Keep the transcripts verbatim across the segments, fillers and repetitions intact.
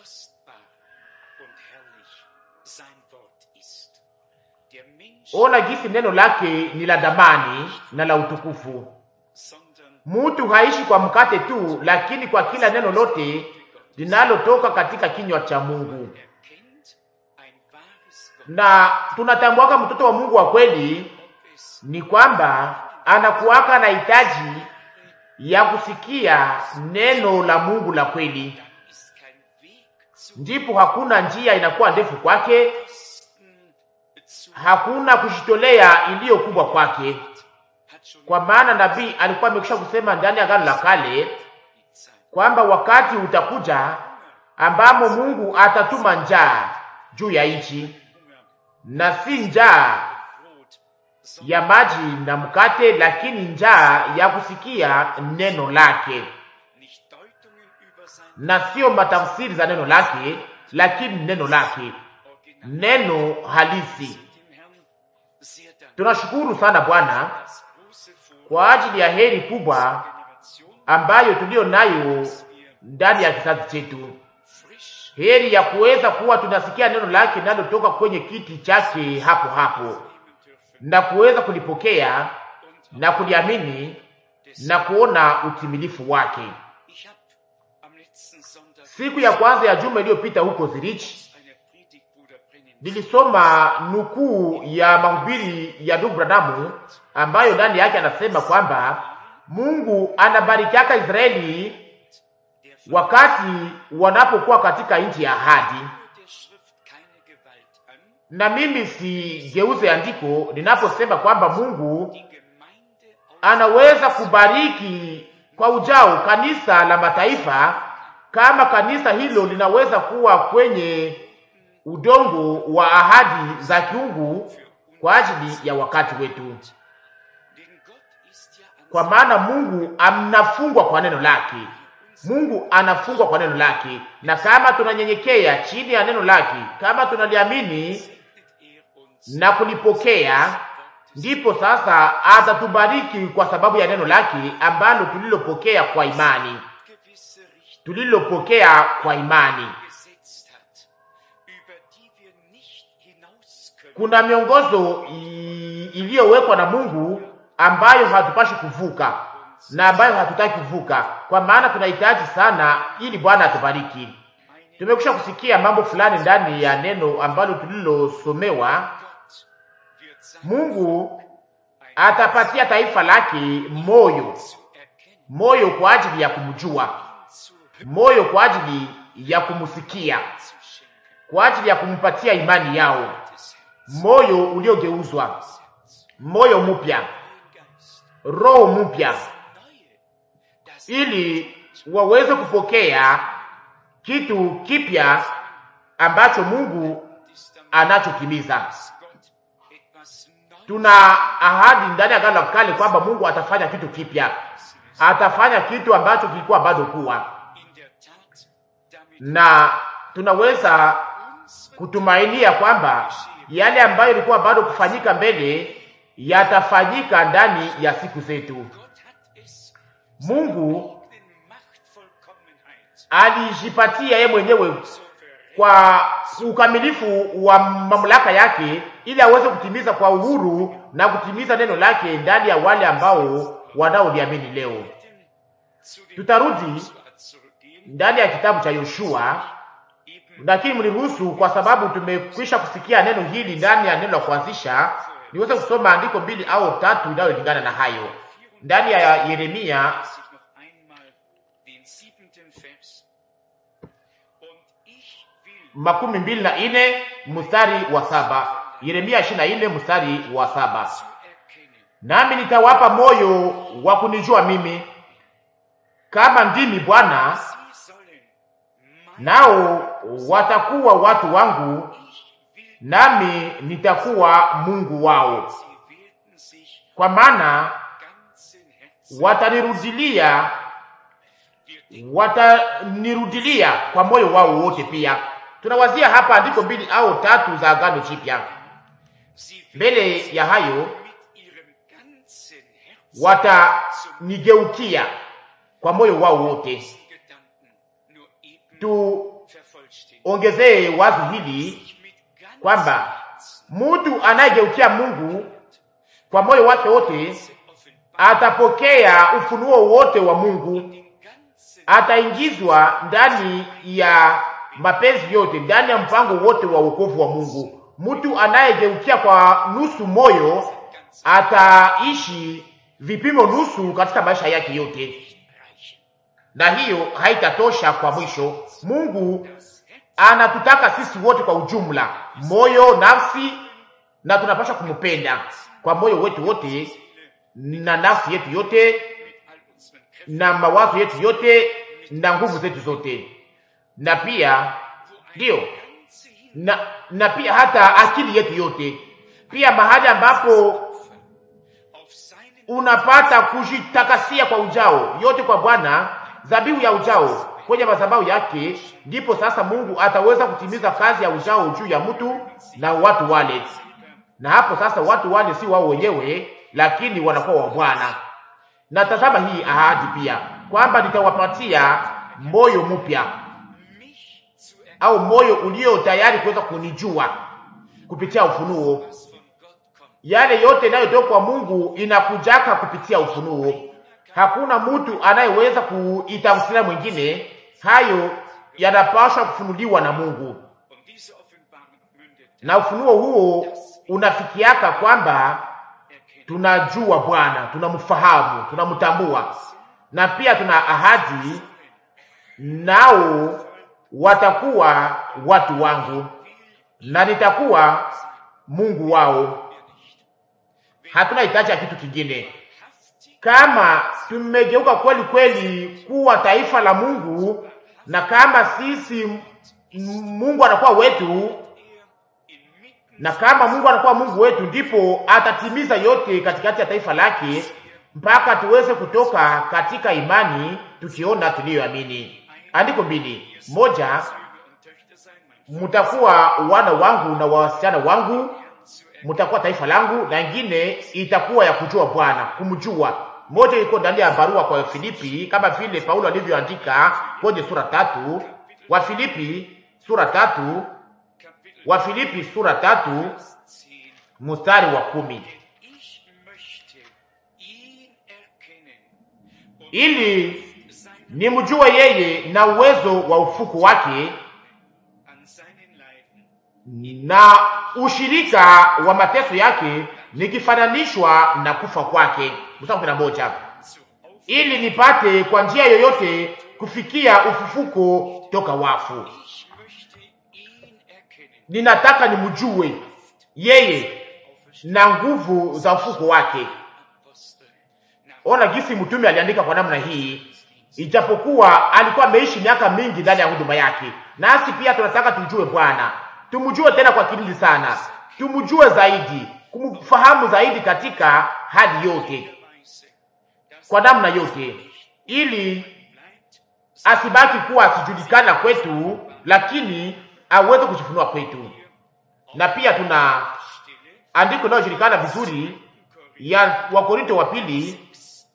Ona gisi neno lake ni la damani na la utukufu. Mtu haishi kwa mkate tu, lakini kwa kila neno lote linalotoka katika kinywa cha Mungu. Na tunatambuaka mtoto wa Mungu wa kweli ni kwamba anakuwaka na hitaji ya kusikia neno la Mungu la kweli. Ndipo hakuna njia inakuwa ndefu kwake, hakuna kujitolea iliyo kubwa kwake. Kwa maana nabii alikuwa amekwisha kusema ndani ya Agano la Kale kwamba wakati utakuja ambamo Mungu atatuma njaa juu ya nchi, na si njaa ya maji na mkate, lakini njaa ya kusikia neno lake, na sio matafsiri za neno lake, lakini neno lake, neno halisi. Tunashukuru sana Bwana kwa ajili ya heri kubwa ambayo tulio nayo ndani ya kizazi chetu, heri ya kuweza kuwa tunasikia neno lake linalotoka kwenye kiti chake hapo hapo, na kuweza kulipokea na kuliamini na kuona utimilifu wake. Siku ya kwanza ya juma iliyopita huko Zurich nilisoma nukuu ya mahubiri ya ndugu Branham ambayo ndani yake anasema kwamba Mungu anabarikiaka Israeli wakati wanapokuwa katika nchi ya ahadi. Na mimi sigeuze andiko ninaposema kwamba Mungu anaweza kubariki kwa ujao kanisa la mataifa kama kanisa hilo linaweza kuwa kwenye udongo wa ahadi za kiungu kwa ajili ya wakati wetu. Kwa maana Mungu anafungwa kwa neno lake. Mungu anafungwa kwa neno lake, na kama tunanyenyekea chini ya neno lake, kama tunaliamini na kulipokea, ndipo sasa atatubariki kwa sababu ya neno lake ambalo tulilopokea kwa imani. Tulilopokea kwa imani. Kuna miongozo iliyowekwa na Mungu ambayo hatupashi kuvuka na ambayo hatutaki kuvuka, kwa maana tunahitaji sana ili Bwana atubariki. Tumekwisha kusikia mambo fulani ndani ya neno ambalo tulilosomewa. Mungu atapatia taifa lake moyo, moyo kwa ajili ya kumjua, moyo kwa ajili ya kumsikia, kwa ajili ya kumpatia imani yao, moyo uliogeuzwa, moyo mpya, roho mpya, ili waweze kupokea kitu kipya ambacho Mungu anachokimiza. Tuna ahadi ndani ya Agano la Kale kwamba Mungu atafanya kitu kipya, atafanya kitu ambacho kilikuwa bado kuwa, na tunaweza kutumainia kwamba yale ambayo ilikuwa bado kufanyika mbele yatafanyika ndani ya siku zetu. Mungu alijipatia yeye mwenyewe kwa ukamilifu wa mamlaka yake ili aweze kutimiza kwa uhuru na kutimiza neno lake ndani ya wale ambao wanaoliamini leo. Tutarudi ndani ya kitabu cha Yoshua, lakini mniruhusu, kwa sababu tumekwisha kusikia neno hili ndani ya neno la kuanzisha, niweze kusoma andiko mbili au tatu inayolingana na hayo ndani ya Yeremia makumi mbili na ine mstari wa saba. Yeremia ishirini na nne mstari wa saba. Nami nitawapa moyo wa kunijua mimi, kama ndimi Bwana, nao watakuwa watu wangu, nami nitakuwa Mungu wao. Kwa maana watanirudilia, watanirudilia kwa moyo wao wote pia. Tunawazia hapa andiko mbili au tatu za Agano Jipya. Mbele ya hayo, watanigeukia kwa moyo wao wote. ongezee wazo hili kwamba mtu anayegeukia Mungu kwa moyo wake wote atapokea ufunuo wote wa Mungu, ataingizwa ndani ya mapenzi yote, ndani ya mpango wote wa wokovu wa Mungu. Mtu anayegeukia kwa nusu moyo ataishi vipimo nusu katika maisha yake yote, na hiyo haitatosha kwa mwisho. Mungu anatutaka sisi wote kwa ujumla, moyo, nafsi, na tunapaswa kumpenda kwa moyo wetu wote na nafsi yetu yote na mawazo yetu yote na nguvu zetu zote, na pia ndio na, na pia hata akili yetu yote. Pia mahali ambapo unapata kujitakasia kwa ujao yote kwa Bwana, dhabihu ya ujao kwenye madhabahu yake, ndipo sasa Mungu ataweza kutimiza kazi ya ujao juu ya mtu na watu wale. Na hapo sasa watu wale si wao wenyewe, lakini wanakuwa wa Bwana. Na tazama hii ahadi pia kwamba nitawapatia moyo mpya, au moyo ulio tayari kuweza kunijua kupitia ufunuo. Yale yote yanayotoka kwa Mungu inakujaka kupitia ufunuo. Hakuna mtu anayeweza kuitafsiria mwingine. Hayo yanapaswa kufunuliwa na Mungu, na ufunuo huo unafikiaka kwamba tunajua Bwana, tunamfahamu, tunamtambua, na pia tuna ahadi, nao watakuwa watu wangu na nitakuwa Mungu wao. Hatuna hitaji ya kitu kingine. Kama tumegeuka kweli kweli kuwa taifa la Mungu, na kama sisi Mungu anakuwa wetu, na kama Mungu anakuwa Mungu wetu, ndipo atatimiza yote katikati ya taifa lake, mpaka tuweze kutoka katika imani tukiona tuliyoamini. Andiko mbili: moja, mtakuwa wana wangu na wasichana wangu, mtakuwa taifa langu, na nyingine itakuwa ya kujua Bwana, kumjua. Moja iko ndani ya barua kwa Filipi, kama vile Paulo alivyoandika kwenye sura tatu, wa Filipi sura tatu, wa Filipi sura tatu mstari wa kumi: ili nimjue yeye na uwezo wa ufuku wake na ushirika wa mateso yake, nikifananishwa na kufa kwake. Mstari kumi na moja: ili nipate kwa njia yoyote kufikia ufufuko toka wafu. Ninataka nimjue yeye na nguvu za ufufuko wake. Ona jinsi mtume aliandika kwa namna hii, ijapokuwa alikuwa ameishi miaka mingi ndani ya huduma yake. Nasi pia tunataka tujue Bwana, tumjue tena kwa kilindi sana, tumjue zaidi, kumfahamu zaidi katika hali yote, kwa namna yote, ili asibaki kuwa asijulikana kwetu, lakini aweze kujifunua kwetu. Na pia tuna andiko linalojulikana vizuri ya Wakorinto wa pili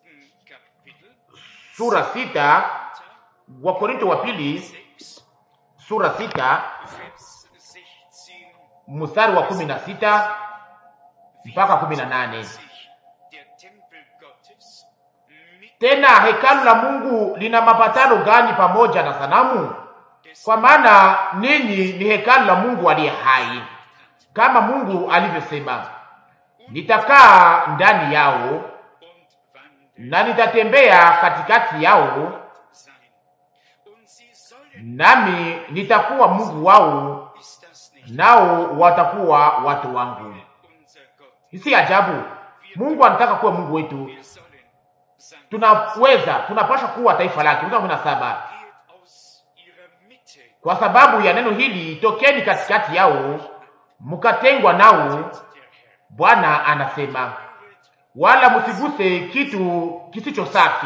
sura sita, Wakorinto wa pili sura sita mstari wa kumi na sita mpaka kumi na nane: tena hekalu la Mungu lina mapatano gani pamoja na sanamu? Kwa maana ninyi ni hekalu la Mungu aliye hai, kama Mungu alivyosema, nitakaa ndani yao na nitatembea katikati yao, nami nitakuwa Mungu wao, nao watakuwa watu wangu. Si ajabu Mungu anataka kuwa Mungu wetu. Tunaweza, tunapaswa kuwa taifa lake. Mstari kumi na saba: kwa sababu ya neno hili, tokeni katikati yao, mkatengwa nao, Bwana anasema, wala msiguse kitu kisicho safi,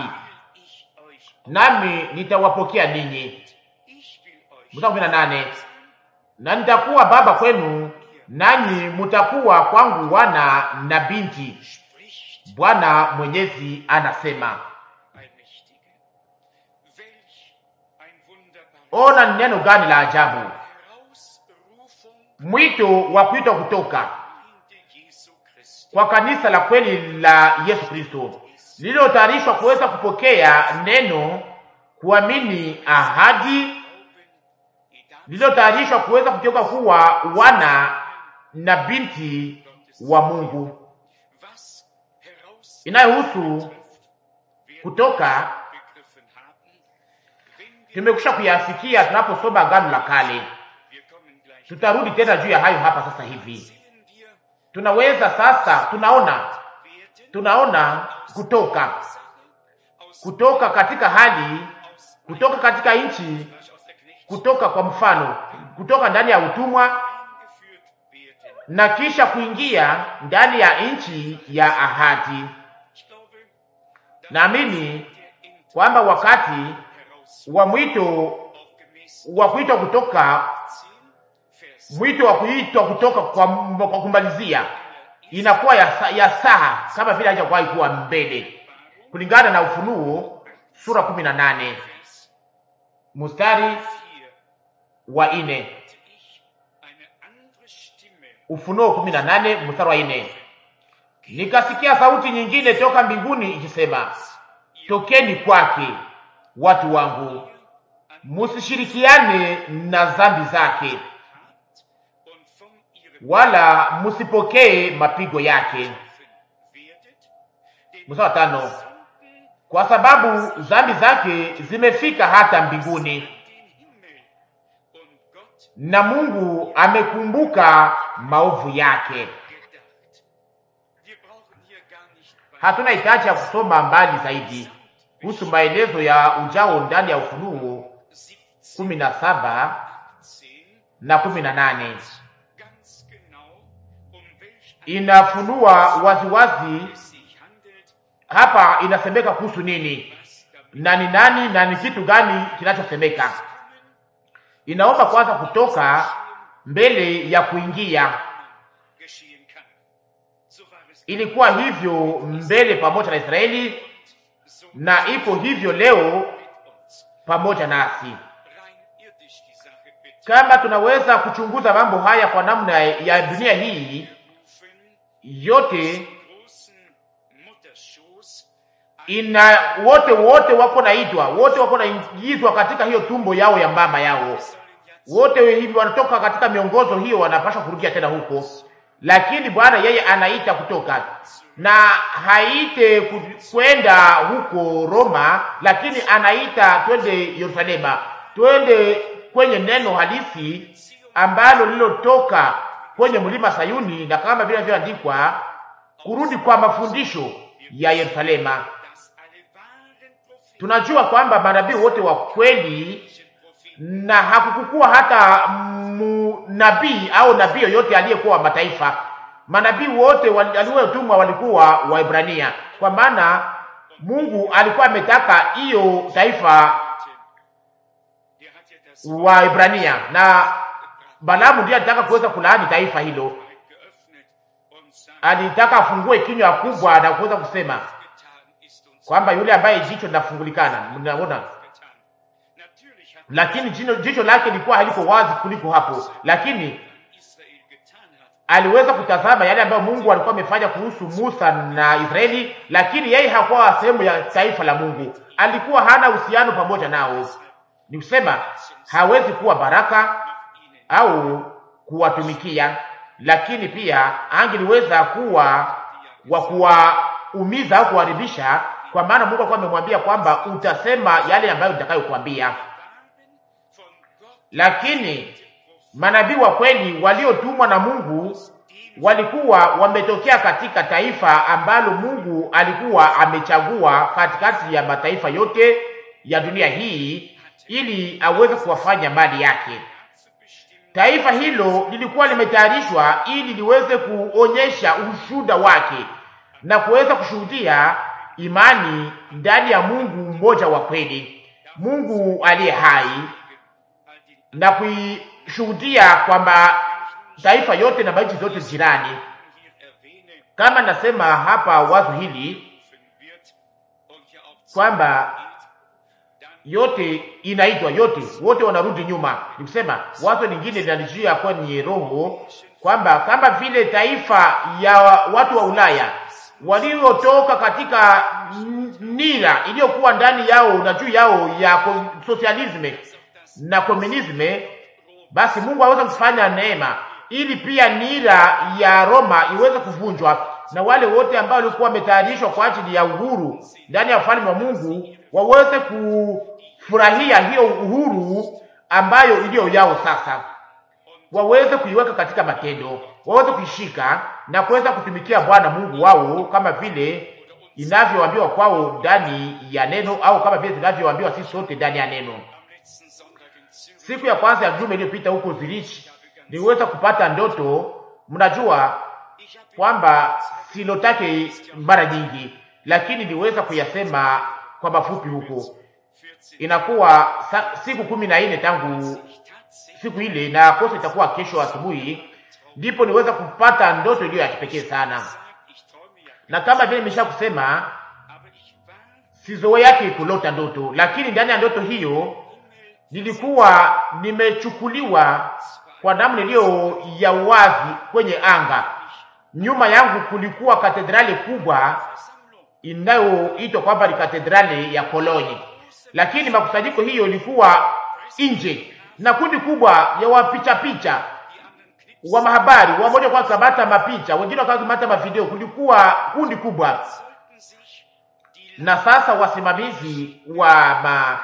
nami nitawapokea ninyi. Mstari kumi na nane: na nitakuwa baba kwenu, nanyi mtakuwa kwangu wana na binti, Bwana Mwenyezi anasema. Ona ni neno gani la ajabu! Mwito wa kuitwa kutoka kwa kanisa la kweli la Yesu Kristo, lililotayarishwa kuweza kupokea neno, kuamini ahadi, lililotayarishwa kuweza kugeuka kuwa wana na binti wa Mungu. Inayohusu kutoka tumekusha kuyasikia tunaposoma Agano la Kale. Tutarudi tena juu ya hayo hapa sasa hivi. Tunaweza sasa, tunaona tunaona kutoka kutoka katika hali, kutoka katika nchi, kutoka kwa mfano, kutoka ndani ya utumwa na kisha kuingia ndani ya nchi ya ahadi. Naamini kwamba wakati wa mwito wa kuitwa kutoka, mwito wa kuitwa kutoka kwa, kwa kumalizia inakuwa ya, ya saha kama vile haijakuwa kuwa mbele, kulingana na Ufunuo sura kumi na nane mstari wa nne. Ufunuo kumi na nane mstari wa nne. Nikasikia sauti nyingine toka mbinguni ikisema, tokeni kwake watu wangu, musishirikiane na dhambi zake, wala musipokee mapigo yake. Mstari wa tano. Kwa sababu dhambi zake zimefika hata mbinguni, na Mungu amekumbuka maovu yake. Hatuna hitaji ya kusoma mbali zaidi kuhusu maelezo ya ujao ndani ya Ufunuo kumi na saba na kumi na nane. Inafunua waziwazi hapa inasemeka kuhusu nini na ni nani na ni kitu gani kinachosemeka. Inaomba kwanza kutoka mbele ya kuingia. Ilikuwa hivyo mbele pamoja na Israeli, na ipo hivyo leo pamoja nasi. Kama tunaweza kuchunguza mambo haya kwa namna ya dunia hii yote, ina wote wote wako naitwa, wote wako naingizwa katika hiyo tumbo yao ya mama yao. Wote hivi wanatoka katika miongozo hiyo, wanapaswa kurudia tena huko. Lakini Bwana yeye anaita kutoka, na haite kwenda huko Roma, lakini anaita twende Yerusalema, twende kwenye neno halisi ambalo lilotoka kwenye mlima Sayuni, na kama vile vilivyoandikwa, kurudi kwa mafundisho ya Yerusalema. Tunajua kwamba manabii wote wa kweli, na hakukukuwa hata nabii au nabii yoyote aliyekuwa wa mataifa. Manabii wote waliotumwa walikuwa Waebrania, kwa maana Mungu alikuwa ametaka hiyo taifa Waebrania, na Balaamu ndiye alitaka kuweza kulaani taifa hilo. Alitaka afungue kinywa kubwa na kuweza kusema kwamba yule ambaye jicho linafungulikana, mnaona, lakini jicho, jicho lake lilikuwa haliko wazi kuliko hapo, lakini aliweza kutazama yale ambayo Mungu alikuwa amefanya kuhusu Musa na Israeli, lakini yeye hakuwa sehemu ya taifa la Mungu. Alikuwa hana uhusiano pamoja nao. Ni kusema hawezi kuwa baraka au kuwatumikia, lakini pia angeliweza kuwa wa kuwaumiza au kuharibisha, kwa maana Mungu alikuwa amemwambia kwamba utasema yale ambayo nitakayokuambia. Lakini manabii wa kweli waliotumwa na Mungu walikuwa wametokea katika taifa ambalo Mungu alikuwa amechagua katikati ya mataifa yote ya dunia hii ili aweze kuwafanya mali yake. Taifa hilo lilikuwa limetayarishwa ili liweze kuonyesha ushuhuda wake na kuweza kushuhudia imani ndani ya Mungu mmoja wa kweli, Mungu aliye hai, na kuishuhudia kwamba taifa yote na nchi zote jirani. Kama nasema hapa wazo hili kwamba yote inaitwa yote, wote wanarudi nyuma. Nikusema wazo lingine linanijia kwa ni roho kwamba kama vile taifa ya watu wa Ulaya waliotoka katika nira iliyokuwa ndani yao na juu yao ya sosialisme na komunisme, basi Mungu aweza kufanya neema ili pia nira ya Roma iweze kuvunjwa, na wale wote ambao walikuwa wametayarishwa kwa ajili ya uhuru ndani ya ufalme wa Mungu waweze kufurahia hiyo uhuru ambayo iliyo yao sasa, waweze kuiweka katika matendo, waweze kuishika na kuweza kutumikia Bwana Mungu wao kama vile inavyoambiwa kwao ndani ya neno, au kama vile inavyoambiwa sisi sote ndani ya neno. Siku ya kwanza ya juma iliyopita huko Zurich niweza kupata ndoto. Mnajua kwamba silotake mara nyingi, lakini niweza kuyasema kwa mafupi huko. Inakuwa siku kumi na nne tangu siku ile, na kosa itakuwa kesho asubuhi, ndipo niweza kupata ndoto iliyo ya kipekee sana. Na kama vile nimesha kusema, sizoe yake kulota ndoto, lakini ndani ya ndoto hiyo nilikuwa nimechukuliwa kwa namna iliyo ya wazi kwenye anga. Nyuma yangu kulikuwa katedrali kubwa inayoitwa kwamba ni katedrali ya Cologne, lakini makusanyiko hiyo ilikuwa nje, na kundi kubwa ya wapicha picha wa mahabari, wamoja kwa kamata mapicha, wengine kwa kamata mavideo. Kulikuwa kundi kubwa, na sasa wasimamizi wa ma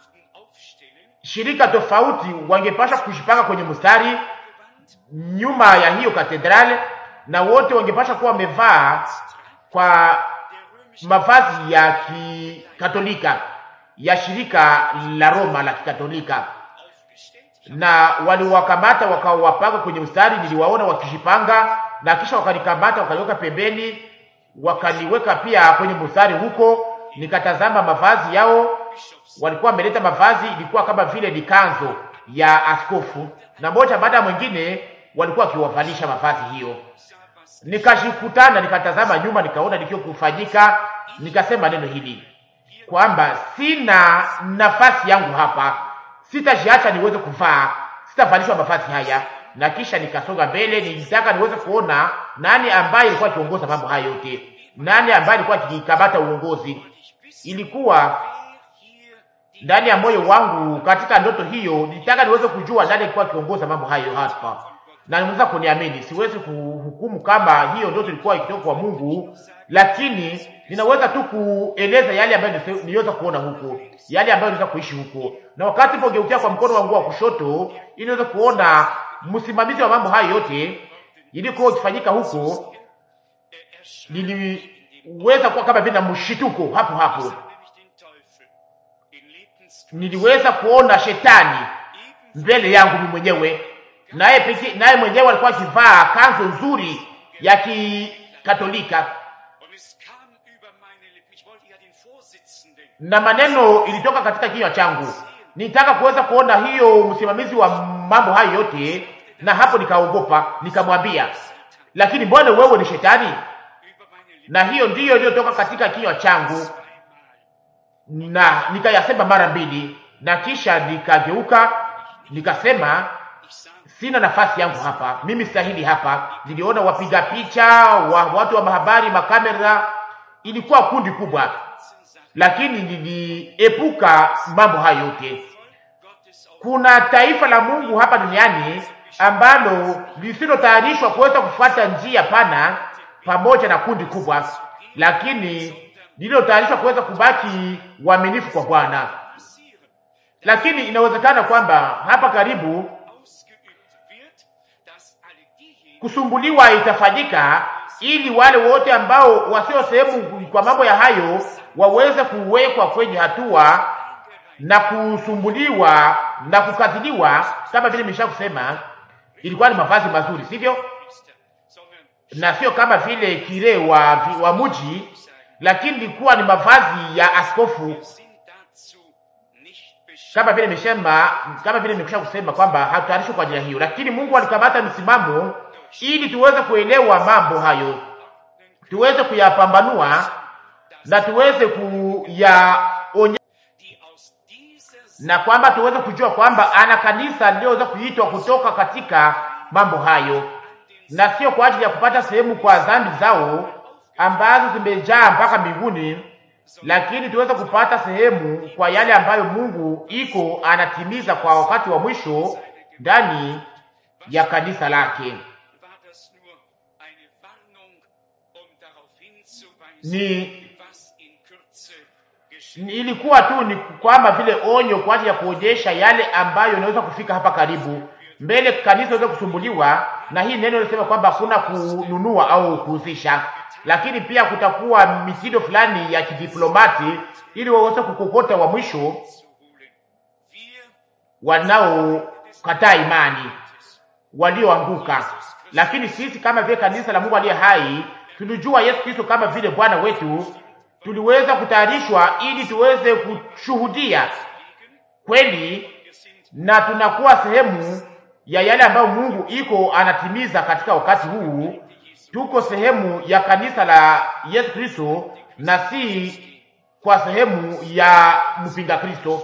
shirika tofauti wangepasha kushipanga kwenye mstari nyuma ya hiyo katedrali, na wote wangepasha kuwa wamevaa kwa mavazi ya kikatolika ya shirika la Roma la kikatolika, na waliwakamata wakawapanga kwenye mstari. Niliwaona wakishipanga, na kisha wakanikamata wakaniweka pembeni, wakaniweka pia kwenye mstari huko. Nikatazama mavazi yao, walikuwa wameleta mavazi ilikuwa kama vile ni kanzo ya askofu, na moja baada ya mwingine walikuwa wakiwavalisha mavazi hiyo. Nikashikutana, nikatazama nyuma, nikaona nikio kufanyika. Nikasema neno hili kwamba sina nafasi yangu hapa, sitajiacha niweze kuvaa, sitavalishwa mavazi haya. Na kisha nikasonga mbele, nilitaka niweze kuona nani ambaye alikuwa akiongoza mambo haya yote, nani ambaye alikuwa akikamata uongozi. Ilikuwa ndani ya moyo wangu katika ndoto hiyo, nilitaka niweze kujua nani alikuwa akiongoza mambo hayo hapa, na niweza kuniamini. Siwezi kuhukumu kama hiyo ndoto ilikuwa ikitoka kwa Mungu, lakini ninaweza tu kueleza yale ambayo niweza kuona huko, yale ambayo niweza kuishi huko. Na wakati pogeukia kwa mkono wangu wa kushoto, ili niweze kuona msimamizi wa mambo hayo yote ilikuwa ikifanyika huko, niliweza kuwa kama vile mshituko hapo hapo. Niliweza kuona shetani mbele yangu mimi mwenyewe, naye pekee, naye mwenyewe alikuwa akivaa kanzo nzuri ya kikatolika, na maneno ilitoka katika kinywa changu. Nitaka kuweza kuona hiyo msimamizi wa mambo hayo yote, na hapo nikaogopa, nikamwambia, lakini mbona wewe ni shetani? Na hiyo ndiyo iliyotoka katika kinywa changu, na nikayasema mara mbili, na kisha nikageuka nikasema, sina nafasi yangu hapa, mimi stahili hapa. Niliona wapiga picha wa watu wa mahabari, makamera, ilikuwa kundi kubwa, lakini niliepuka mambo hayo yote. Kuna taifa la Mungu hapa duniani ambalo lisilotayarishwa kuweza kufuata njia pana pamoja na kundi kubwa, lakini lililotayarishwa kuweza kubaki waaminifu kwa Bwana. Lakini inawezekana kwamba hapa karibu kusumbuliwa itafanyika, ili wale wote ambao wasio sehemu kwa mambo ya hayo waweze kuwekwa kwenye hatua na kusumbuliwa na kukadhiliwa. Kama vile nimesha kusema, ilikuwa ni mavazi mazuri, sivyo? Na sio kama vile kile wa, wa muji, lakini ilikuwa ni mavazi ya askofu. Kama vile nimesema, kama vile nimekwisha kusema kwamba hatutayarishwi kwa ajili hiyo, lakini Mungu alikamata msimamo ili tuweze kuelewa mambo hayo, tuweze kuyapambanua na tuweze kuyaonya na kwamba tuweze kujua kwamba ana kanisa liliweza kuitwa kutoka katika mambo hayo, na sio kwa ajili ya kupata sehemu kwa dhambi zao ambazo zimejaa mpaka mbinguni, lakini tuweze kupata sehemu kwa yale ambayo Mungu iko anatimiza kwa wakati wa mwisho ndani ya kanisa lake. Ni Ni ilikuwa tu ni kwamba vile onyo kwa ajili ya kuonyesha yale ambayo inaweza kufika hapa karibu mbele, kanisa inaweza kusumbuliwa na hii neno linasema kwamba hakuna kununua au kuhusisha, lakini pia kutakuwa mitindo fulani ya kidiplomati ili waweze kukokota wa mwisho wanaokataa imani, walioanguka. Lakini sisi kama vile kanisa la Mungu aliye hai tulijua Yesu Kristo kama vile Bwana wetu, tuliweza kutayarishwa ili tuweze kushuhudia kweli, na tunakuwa sehemu ya yale ambayo Mungu iko anatimiza katika wakati huu. Tuko sehemu ya kanisa la Yesu Kristo na si kwa sehemu ya mpinga Kristo.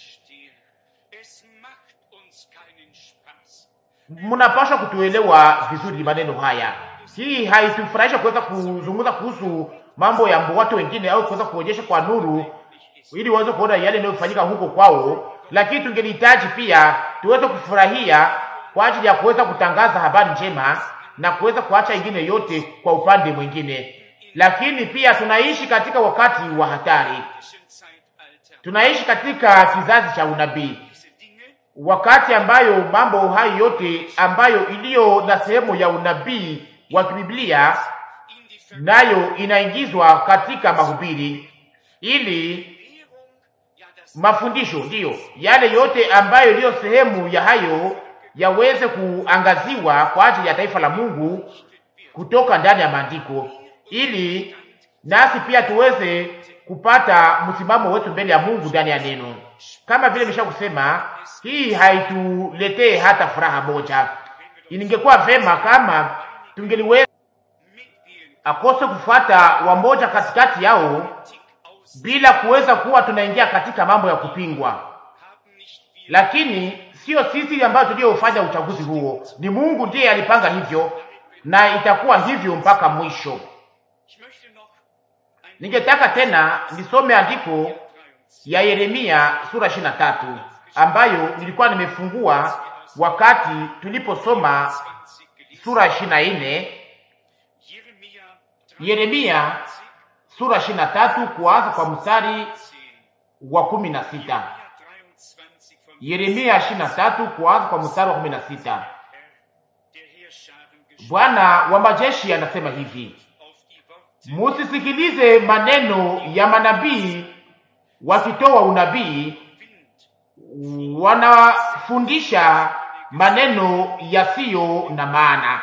Mnapaswa kutuelewa vizuri maneno haya. Hii haitufurahisha kuweza kuzungumza kuhusu mambo ya watu wengine au kuweza kuonyesha kwa nuru ili waweze kuona yale yanayofanyika huko kwao, lakini tungelihitaji pia tuweze kufurahia kwa ajili ya kuweza kutangaza habari njema na kuweza kuacha ingine yote kwa upande mwingine. Lakini pia tunaishi katika wakati wa hatari, tunaishi katika kizazi cha unabii, wakati ambayo mambo hayo yote ambayo iliyo na sehemu ya unabii wa Biblia nayo inaingizwa katika mahubiri, ili mafundisho ndiyo yale yote ambayo iliyo sehemu ya hayo yaweze kuangaziwa kwa ajili ya taifa la Mungu kutoka ndani ya maandiko, ili nasi pia tuweze kupata msimamo wetu mbele ya Mungu ndani ya neno. Kama vile nimesha kusema, hii haituletee hata furaha moja. Iningekuwa vema kama tungeliweza akose kufuata wamoja katikati yao bila kuweza kuwa tunaingia katika mambo ya kupingwa. Lakini sio sisi ambao tuliofanya uchaguzi huo, ni Mungu ndiye alipanga hivyo, na itakuwa hivyo mpaka mwisho. Ningetaka tena nisome andiko ya Yeremia sura ishirini na tatu ambayo nilikuwa nimefungua wakati tuliposoma sura ishirini na nne. Yeremia sura ishirini na tatu kuanza kwa mstari wa kumi na sita. Yeremia ishirini na tatu kuanza kwa mstari wa kumi na sita. Bwana wa majeshi anasema hivi: musisikilize maneno ya manabii wakitoa unabii, wanafundisha maneno yasiyo na maana,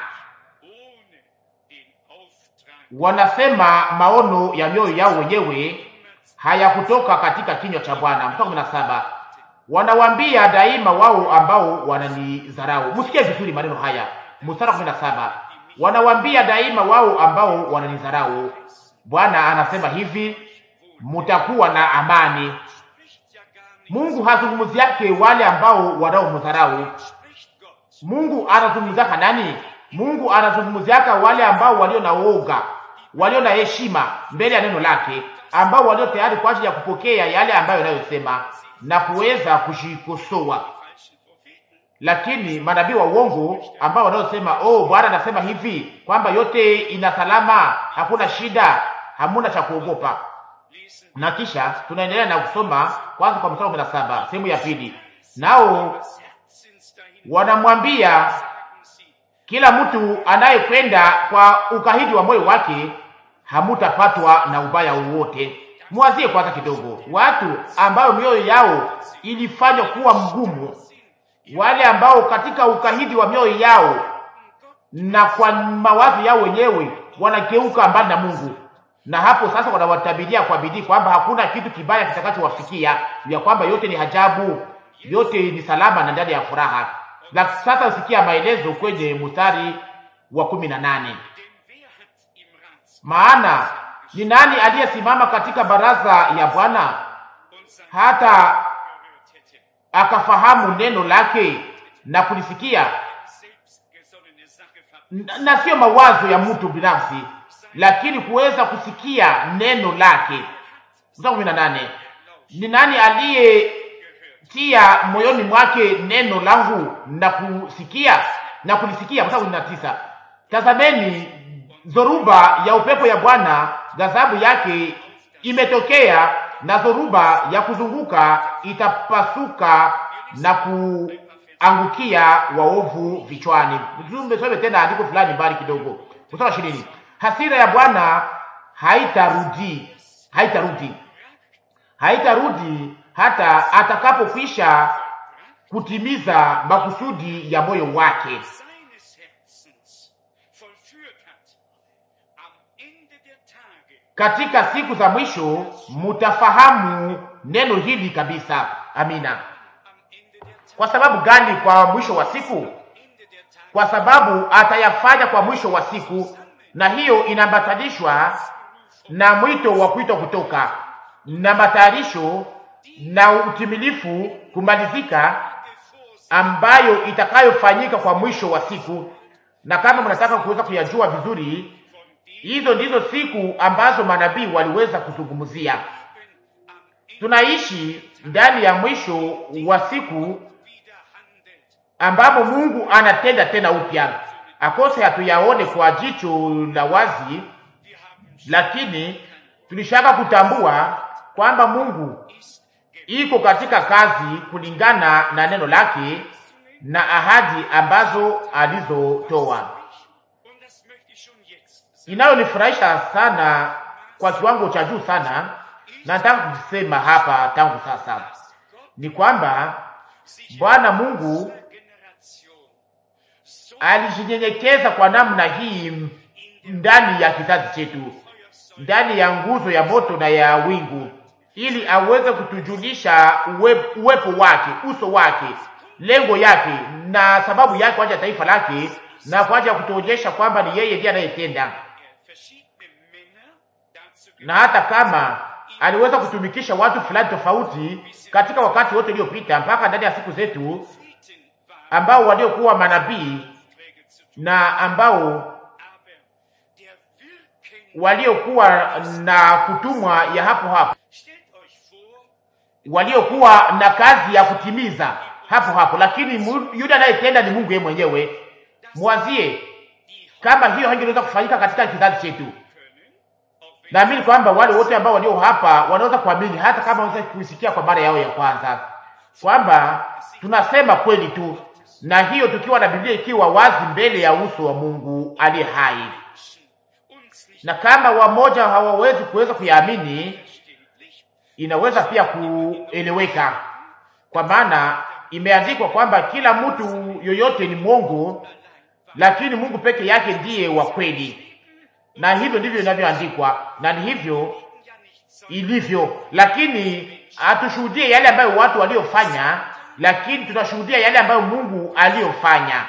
wanasema maono ya mioyo yao wenyewe, hayakutoka katika kinywa cha Bwana. Mstari kumi na saba. Wanawaambia daima wao ambao wananidharau. Msikie vizuri maneno haya. Mstari kumi na saba. Wanawaambia daima wao ambao wananidharau. Bwana anasema hivi, mtakuwa na amani. Mungu hazungumzi yake wale ambao wanaomdharau. Mungu anazungumzia nani? Mungu anazungumzia wale ambao walio na uoga, walio na heshima mbele ya neno lake, ambao walio tayari kwa ajili ya kupokea yale ambayo yanayosema na kuweza kushikosoa. Lakini manabii wa uongo ambao wanaosema, oh, Bwana anasema hivi kwamba yote ina salama, hakuna shida, hamuna cha kuogopa. Na kisha tunaendelea na kusoma kwanza kwa mstari wa kumi na saba, sehemu ya pili. Nao wanamwambia kila mtu anayekwenda kwa ukahidi wa moyo wake, hamutapatwa na ubaya wowote. Mwazie kwanza kidogo watu ambao mioyo yao ilifanywa kuwa mgumu, wale ambao katika ukahidi wa mioyo yao na kwa mawazo yao wenyewe wanageuka mbali na Mungu, na hapo sasa wanawatabiria kwa bidii kwamba hakuna kitu kibaya kitakachowafikia, ya kwamba yote ni ajabu, yote ni salama na ndani ya furaha. Na sasa usikia maelezo kwenye mstari wa kumi na nane. Maana ni nani aliyesimama katika baraza ya Bwana hata akafahamu neno lake na kulisikia, na sio mawazo ya mtu binafsi, lakini kuweza kusikia neno lake. Mstari kumi na nane, ni nani aliyetia moyoni mwake neno langu na kusikia na kulisikia? Mstari kumi na tisa, tazameni zoruba ya upepo ya Bwana, ghadhabu yake imetokea, na zoruba ya kuzunguka itapasuka na kuangukia waovu vichwani. Tumesome tena andiko fulani mbali kidogo, mstari ishirini, hasira ya Bwana haitarudi haitarudi haitarudi hata atakapokwisha kutimiza makusudi ya moyo wake. Katika siku za mwisho mutafahamu neno hili kabisa. Amina. Kwa sababu gani kwa mwisho wa siku? Kwa sababu atayafanya kwa mwisho wa siku, na hiyo inaambatanishwa na mwito wa kuitwa kutoka na matayarisho na utimilifu kumalizika, ambayo itakayofanyika kwa mwisho wa siku. Na kama mnataka kuweza kuyajua vizuri, hizo ndizo siku ambazo manabii waliweza kuzungumzia. Tunaishi ndani ya mwisho wa siku ambapo Mungu anatenda tena upya. Akose hatuyaone kwa jicho la wazi, lakini tulishaka kutambua kwamba Mungu iko katika kazi kulingana na neno lake na ahadi ambazo alizotoa. Inayonifurahisha sana kwa kiwango cha juu sana, na nataka kusema hapa tangu sasa, ni kwamba Bwana Mungu alijinyenyekeza kwa namna hii ndani ya kizazi chetu, ndani ya nguzo ya moto na ya wingu, ili aweze kutujulisha uwepo, uwepo wake, uso wake, lengo yake na sababu yake kwa ajili ya taifa lake, na kwa ajili ya kutuonyesha kwamba ni yeye ndiye anayetenda. Na hata kama aliweza kutumikisha watu fulani tofauti katika wakati wote uliopita mpaka ndani ya siku zetu, ambao waliokuwa manabii na ambao waliokuwa na kutumwa ya hapo hapo, waliokuwa na kazi ya kutimiza hapo hapo, lakini yule anayetenda ni Mungu yeye mwenyewe. Mwazie kama hiyo haingeweza kufanyika katika kizazi chetu. Naamini kwamba wale wote ambao walio hapa wanaweza kuamini, hata kama wanaweza kusikia kwa mara yao ya kwanza, kwamba tunasema kweli tu, na hiyo tukiwa na Biblia ikiwa wazi mbele ya uso wa Mungu aliye hai. Na kama wamoja hawawezi kuweza kuyaamini, inaweza pia kueleweka, kwa maana imeandikwa kwamba kila mtu yoyote ni mwongo, lakini Mungu peke yake ndiye wa kweli. Na hivyo ndivyo inavyoandikwa, na ni hivyo ilivyo. Lakini hatushuhudie yale ambayo watu waliofanya, lakini tunashuhudia yale ambayo Mungu aliyofanya.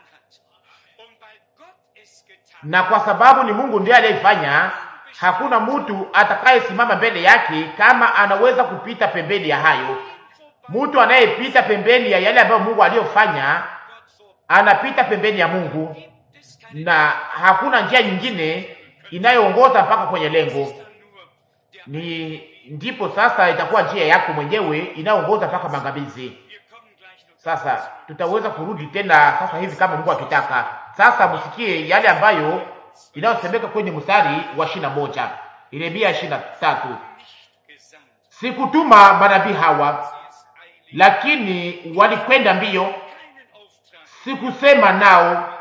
Na kwa sababu ni Mungu ndiye aliyefanya, hakuna mtu atakayesimama mbele yake kama anaweza kupita pembeni ya hayo. Mtu anayepita pembeni ya yale ambayo Mungu aliyofanya, anapita pembeni ya Mungu, na hakuna njia nyingine inayoongoza mpaka kwenye lengo. Ni ndipo sasa itakuwa njia yako mwenyewe inayoongoza mpaka maangamizi. Sasa tutaweza kurudi tena sasa hivi kama Mungu akitaka. Sasa msikie yale ambayo inayosemeka kwenye mstari wa ishirini na moja, Yeremia ishirini na tatu. Sikutuma manabii hawa, lakini walikwenda mbio. Sikusema nao,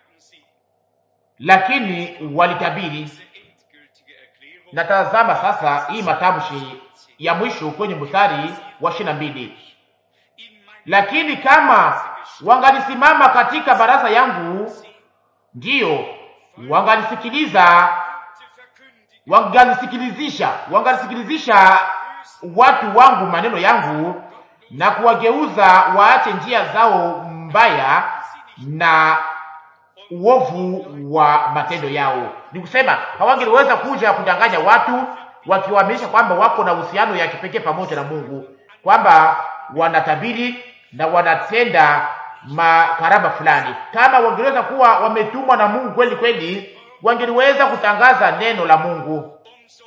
lakini walitabiri. Na tazama sasa hii matamshi ya mwisho kwenye mstari wa ishirini na mbili. Lakini kama wangalisimama katika baraza yangu, ndiyo wangalisikiliza, wangalisikilizisha, wangalisikilizisha watu wangu maneno yangu, na kuwageuza waache njia zao mbaya na uovu wa matendo yao. Ni kusema hawangeweza kuja kudanganya watu wakiwaaminisha kwamba wako na uhusiano ya kipekee pamoja na Mungu, kwamba wanatabiri na wanatenda makarama fulani. Kama wangeweza kuwa wametumwa na Mungu kweli kweli, wangeweza kutangaza neno la Mungu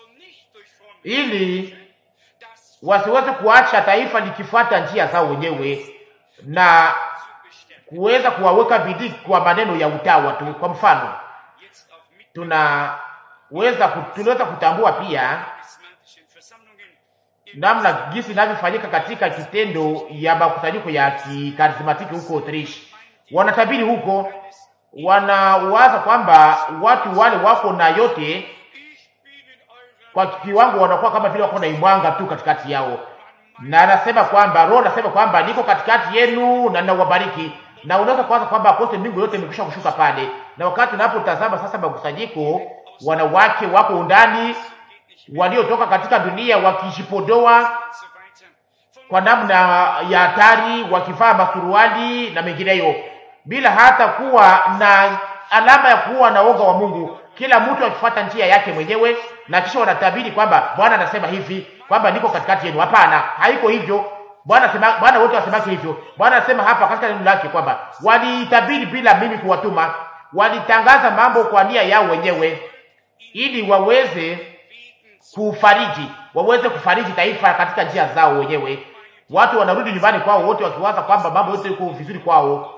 ili wasiweze kuacha taifa likifuata njia zao wenyewe na kuweza kuwaweka bidii kwa maneno ya utawa tu. Kwa mfano, tunaweza tunaweza kutambua pia namna gisi inavyofanyika katika kitendo ya makusanyiko ya kikarismatiki huko Autriche. Wanatabiri huko, wanawaza kwamba watu wale wako na yote kwa kiwango, wanakuwa kama vile wako na imwanga tu katikati yao, na anasema kwamba Roho anasema kwamba niko katikati yenu na ninawabariki. Na unaweza kuanza kwamba kote mbingu yote imekwisha kushuka pale, na wakati unapotazama sasa makusanyiko, wanawake wako ndani waliotoka katika dunia wakijipodoa kwa namna ya hatari, wakivaa masuruali na mengineyo, bila hata kuwa na alama ya kuwa na woga wa Mungu. Kila mtu akifuata njia yake mwenyewe, na kisha wanatabiri kwamba Bwana anasema hivi kwamba niko katikati yenu. Hapana, haiko hivyo. Bwana anasema, Bwana wote wasemaki hivyo. Bwana anasema hapa katika neno lake kwamba walitabiri bila mimi kuwatuma, walitangaza mambo kwa nia yao wenyewe ili waweze kufariji, waweze kufariji taifa katika njia zao wenyewe. Watu wanarudi nyumbani kwao wote wakiwaza kwamba mambo yote yako vizuri kwao.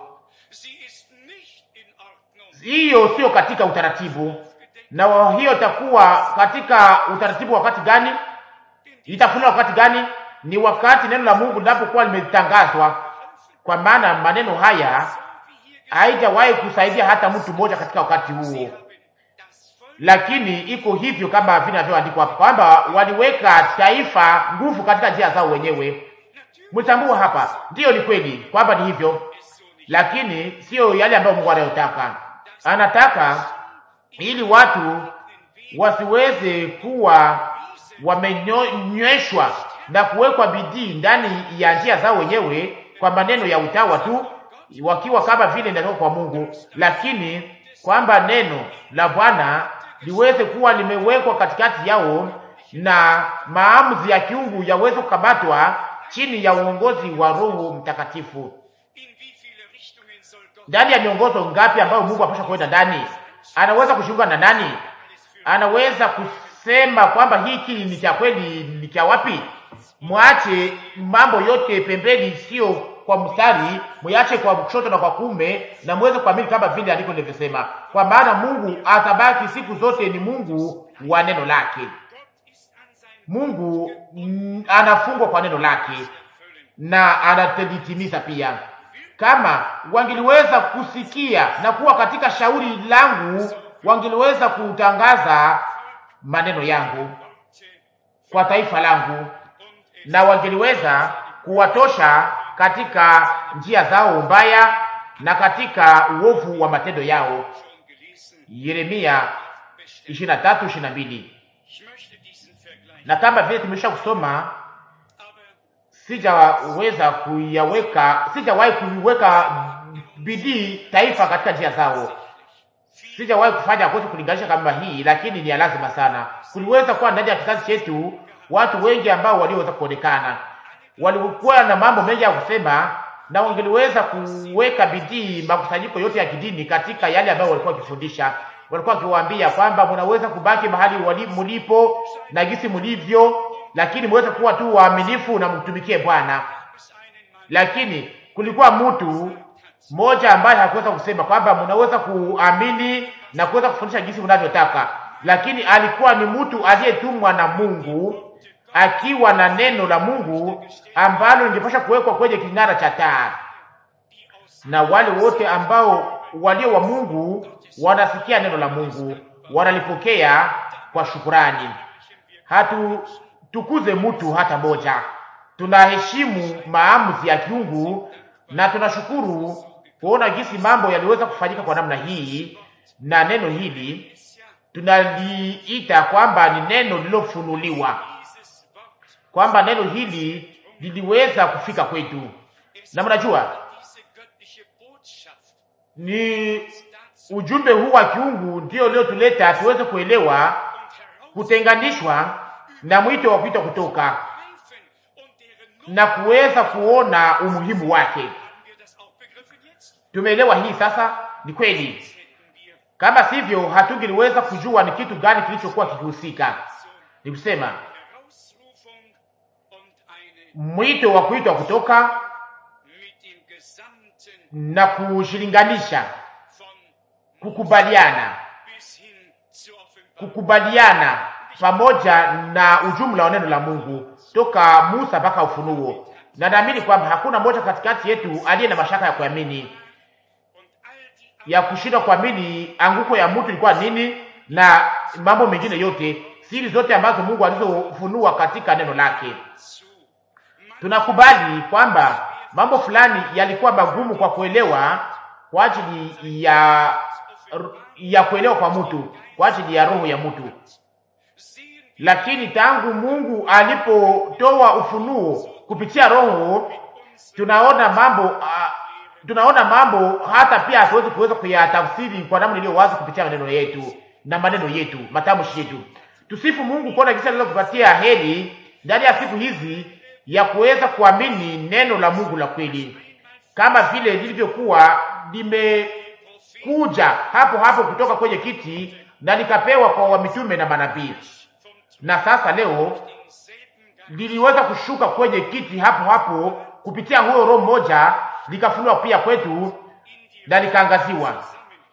Hiyo sio katika utaratibu. Na hiyo itakuwa katika utaratibu wakati gani? Itafunuliwa wakati gani? Ni wakati neno la Mungu linapokuwa limetangazwa. Kwa maana maneno haya haijawahi kusaidia hata mtu mmoja katika wakati huo. Lakini iko hivyo kama vinavyoandikwa hapa kwamba waliweka taifa nguvu katika njia zao wenyewe. Mtambua hapa, ndiyo ni kweli kwamba ni hivyo, lakini sio yale ambayo Mungu anayotaka. Anataka ili watu wasiweze kuwa wamenyweshwa na kuwekwa bidii ndani ya njia zao wenyewe kwa maneno ya utawa tu, wakiwa kama vile inatoka kwa Mungu, lakini kwamba neno la Bwana liweze kuwa limewekwa katikati yao na maamuzi ya kiungu yaweze kukamatwa chini ya uongozi wa Roho Mtakatifu. Ndani ya miongozo ngapi ambayo Mungu apasha kwenda ndani? Anaweza kushughulika na nani? Anaweza kusema kwamba hiki ni cha kweli, ni cha wapi? Mwache mambo yote pembeni, sio kwa mstari, muache kwa kushoto na kwa kume, na muweze kuamini kama vile andiko linavyosema, kwa maana Mungu atabaki siku zote ni Mungu wa neno lake. Mungu mm, anafungwa kwa neno lake na anatimiza pia. Kama wangeliweza kusikia na kuwa katika shauri langu, wangeliweza kutangaza maneno yangu kwa taifa langu, na wangeliweza kuwatosha katika njia zao mbaya na katika uovu wa matendo yao. Yeremia ishirini na tatu ishirini na mbili. Na kama vile tumesha kusoma, sijaweza kuyaweka, sijawahi kuiweka bidii taifa katika njia zao. Sijawahi kufanya kote kulinganisha kama hii, lakini ni lazima sana. Kuliweza kuwa ndani ya kizazi chetu watu wengi ambao waliweza kuonekana, walikuwa na mambo mengi ya kusema, na wangeliweza kuweka bidii makusanyiko yote ya kidini katika yale ambayo walikuwa wakifundisha. Walikuwa wakiwaambia kwamba mnaweza kubaki mahali mlipo na gisi mlivyo, lakini muweze kuwa tu waaminifu na mtumikie Bwana. Lakini kulikuwa mtu mmoja ambaye hakuweza kusema kwamba mnaweza kuamini na kuweza kufundisha jinsi mnavyotaka, lakini alikuwa ni mtu aliyetumwa na Mungu, akiwa na neno la Mungu ambalo lingepasha kuwekwa kwenye king'ara cha taa, na wale wote ambao walio wa Mungu wanasikia neno la Mungu, wanalipokea kwa shukrani. Hatu tukuze mtu hata moja, tunaheshimu maamuzi ya kiungu, na tunashukuru kuona jinsi mambo yaliweza kufanyika kwa namna hii. Na neno hili tunaliita kwamba ni neno lilofunuliwa, kwamba neno hili liliweza kufika kwetu. Na mnajua ni ujumbe huu wa kiungu ndio leo tuleta tuweze kuelewa kutenganishwa na mwito wa kuitwa kutoka, na kuweza kuona umuhimu wake. Tumeelewa hii sasa? Ni kweli. Kama sivyo, hatungeliweza kujua ni kitu gani kilichokuwa kikihusika. Ni kusema mwito wa kuitwa kutoka na kushilinganisha, kukubaliana, kukubaliana pamoja na ujumla wa neno la Mungu toka Musa mpaka Ufunuo. Na naamini kwamba hakuna mmoja katikati yetu aliye na mashaka ya kuamini, ya kushindwa kuamini anguko ya mtu ilikuwa nini na mambo mengine yote, siri zote ambazo Mungu alizofunua katika neno lake. Tunakubali kwamba mambo fulani yalikuwa magumu kwa kuelewa kwa ajili ya ya kuelewa kwa mtu, kwa ajili ya roho ya mtu. Lakini tangu Mungu alipotoa ufunuo kupitia roho, tunaona mambo uh, tunaona mambo hata pia hatuwezi kuweza kuyatafsiri kwa namna iliyo wazi kupitia maneno yetu na maneno yetu, matamshi yetu. Tusifu Mungu kwa jinsi alizokupatia heri ndani ya siku hizi ya kuweza kuamini neno la Mungu la kweli, kama vile lilivyokuwa limekuja hapo hapo kutoka kwenye kiti na likapewa kwa wamitume na manabii. Na sasa leo liliweza kushuka kwenye kiti hapo hapo kupitia huyo roho mmoja, likafunua pia kwetu na likaangaziwa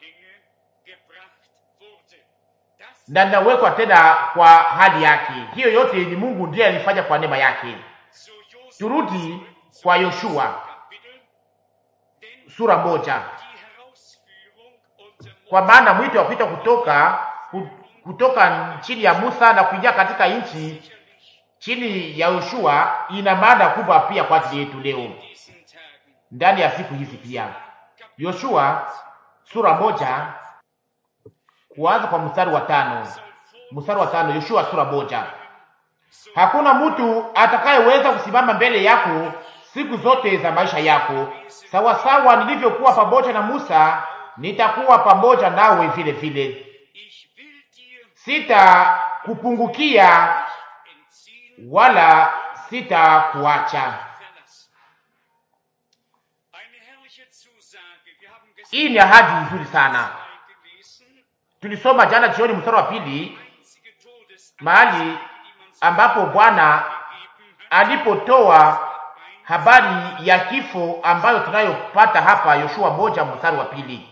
na linawekwa tena kwa hali yake. Hiyo yote ni Mungu ndiye alifanya kwa neema yake. Turudi kwa Yoshua sura moja, kwa maana mwito wa kuita kutoka kutoka chini ya Musa na kuingia katika nchi chini ya Yoshua ina maana kubwa pia kwa ajili yetu leo ndani ya siku hizi pia. Yoshua sura moja kuanza kwa mstari wa tano. Mstari wa tano, Yoshua sura moja. Hakuna mtu atakayeweza kusimama mbele yako siku zote za maisha yako. Sawa sawa nilivyokuwa pamoja na Musa, nitakuwa pamoja nawe vile vile. Sita kupungukia wala sita kuacha. Hii ni ahadi nzuri sana. Tulisoma jana jioni mstari wa pili, mahali ambapo Bwana alipotoa habari ya kifo ambayo tunayopata hapa Yoshua moja mstari wa pili.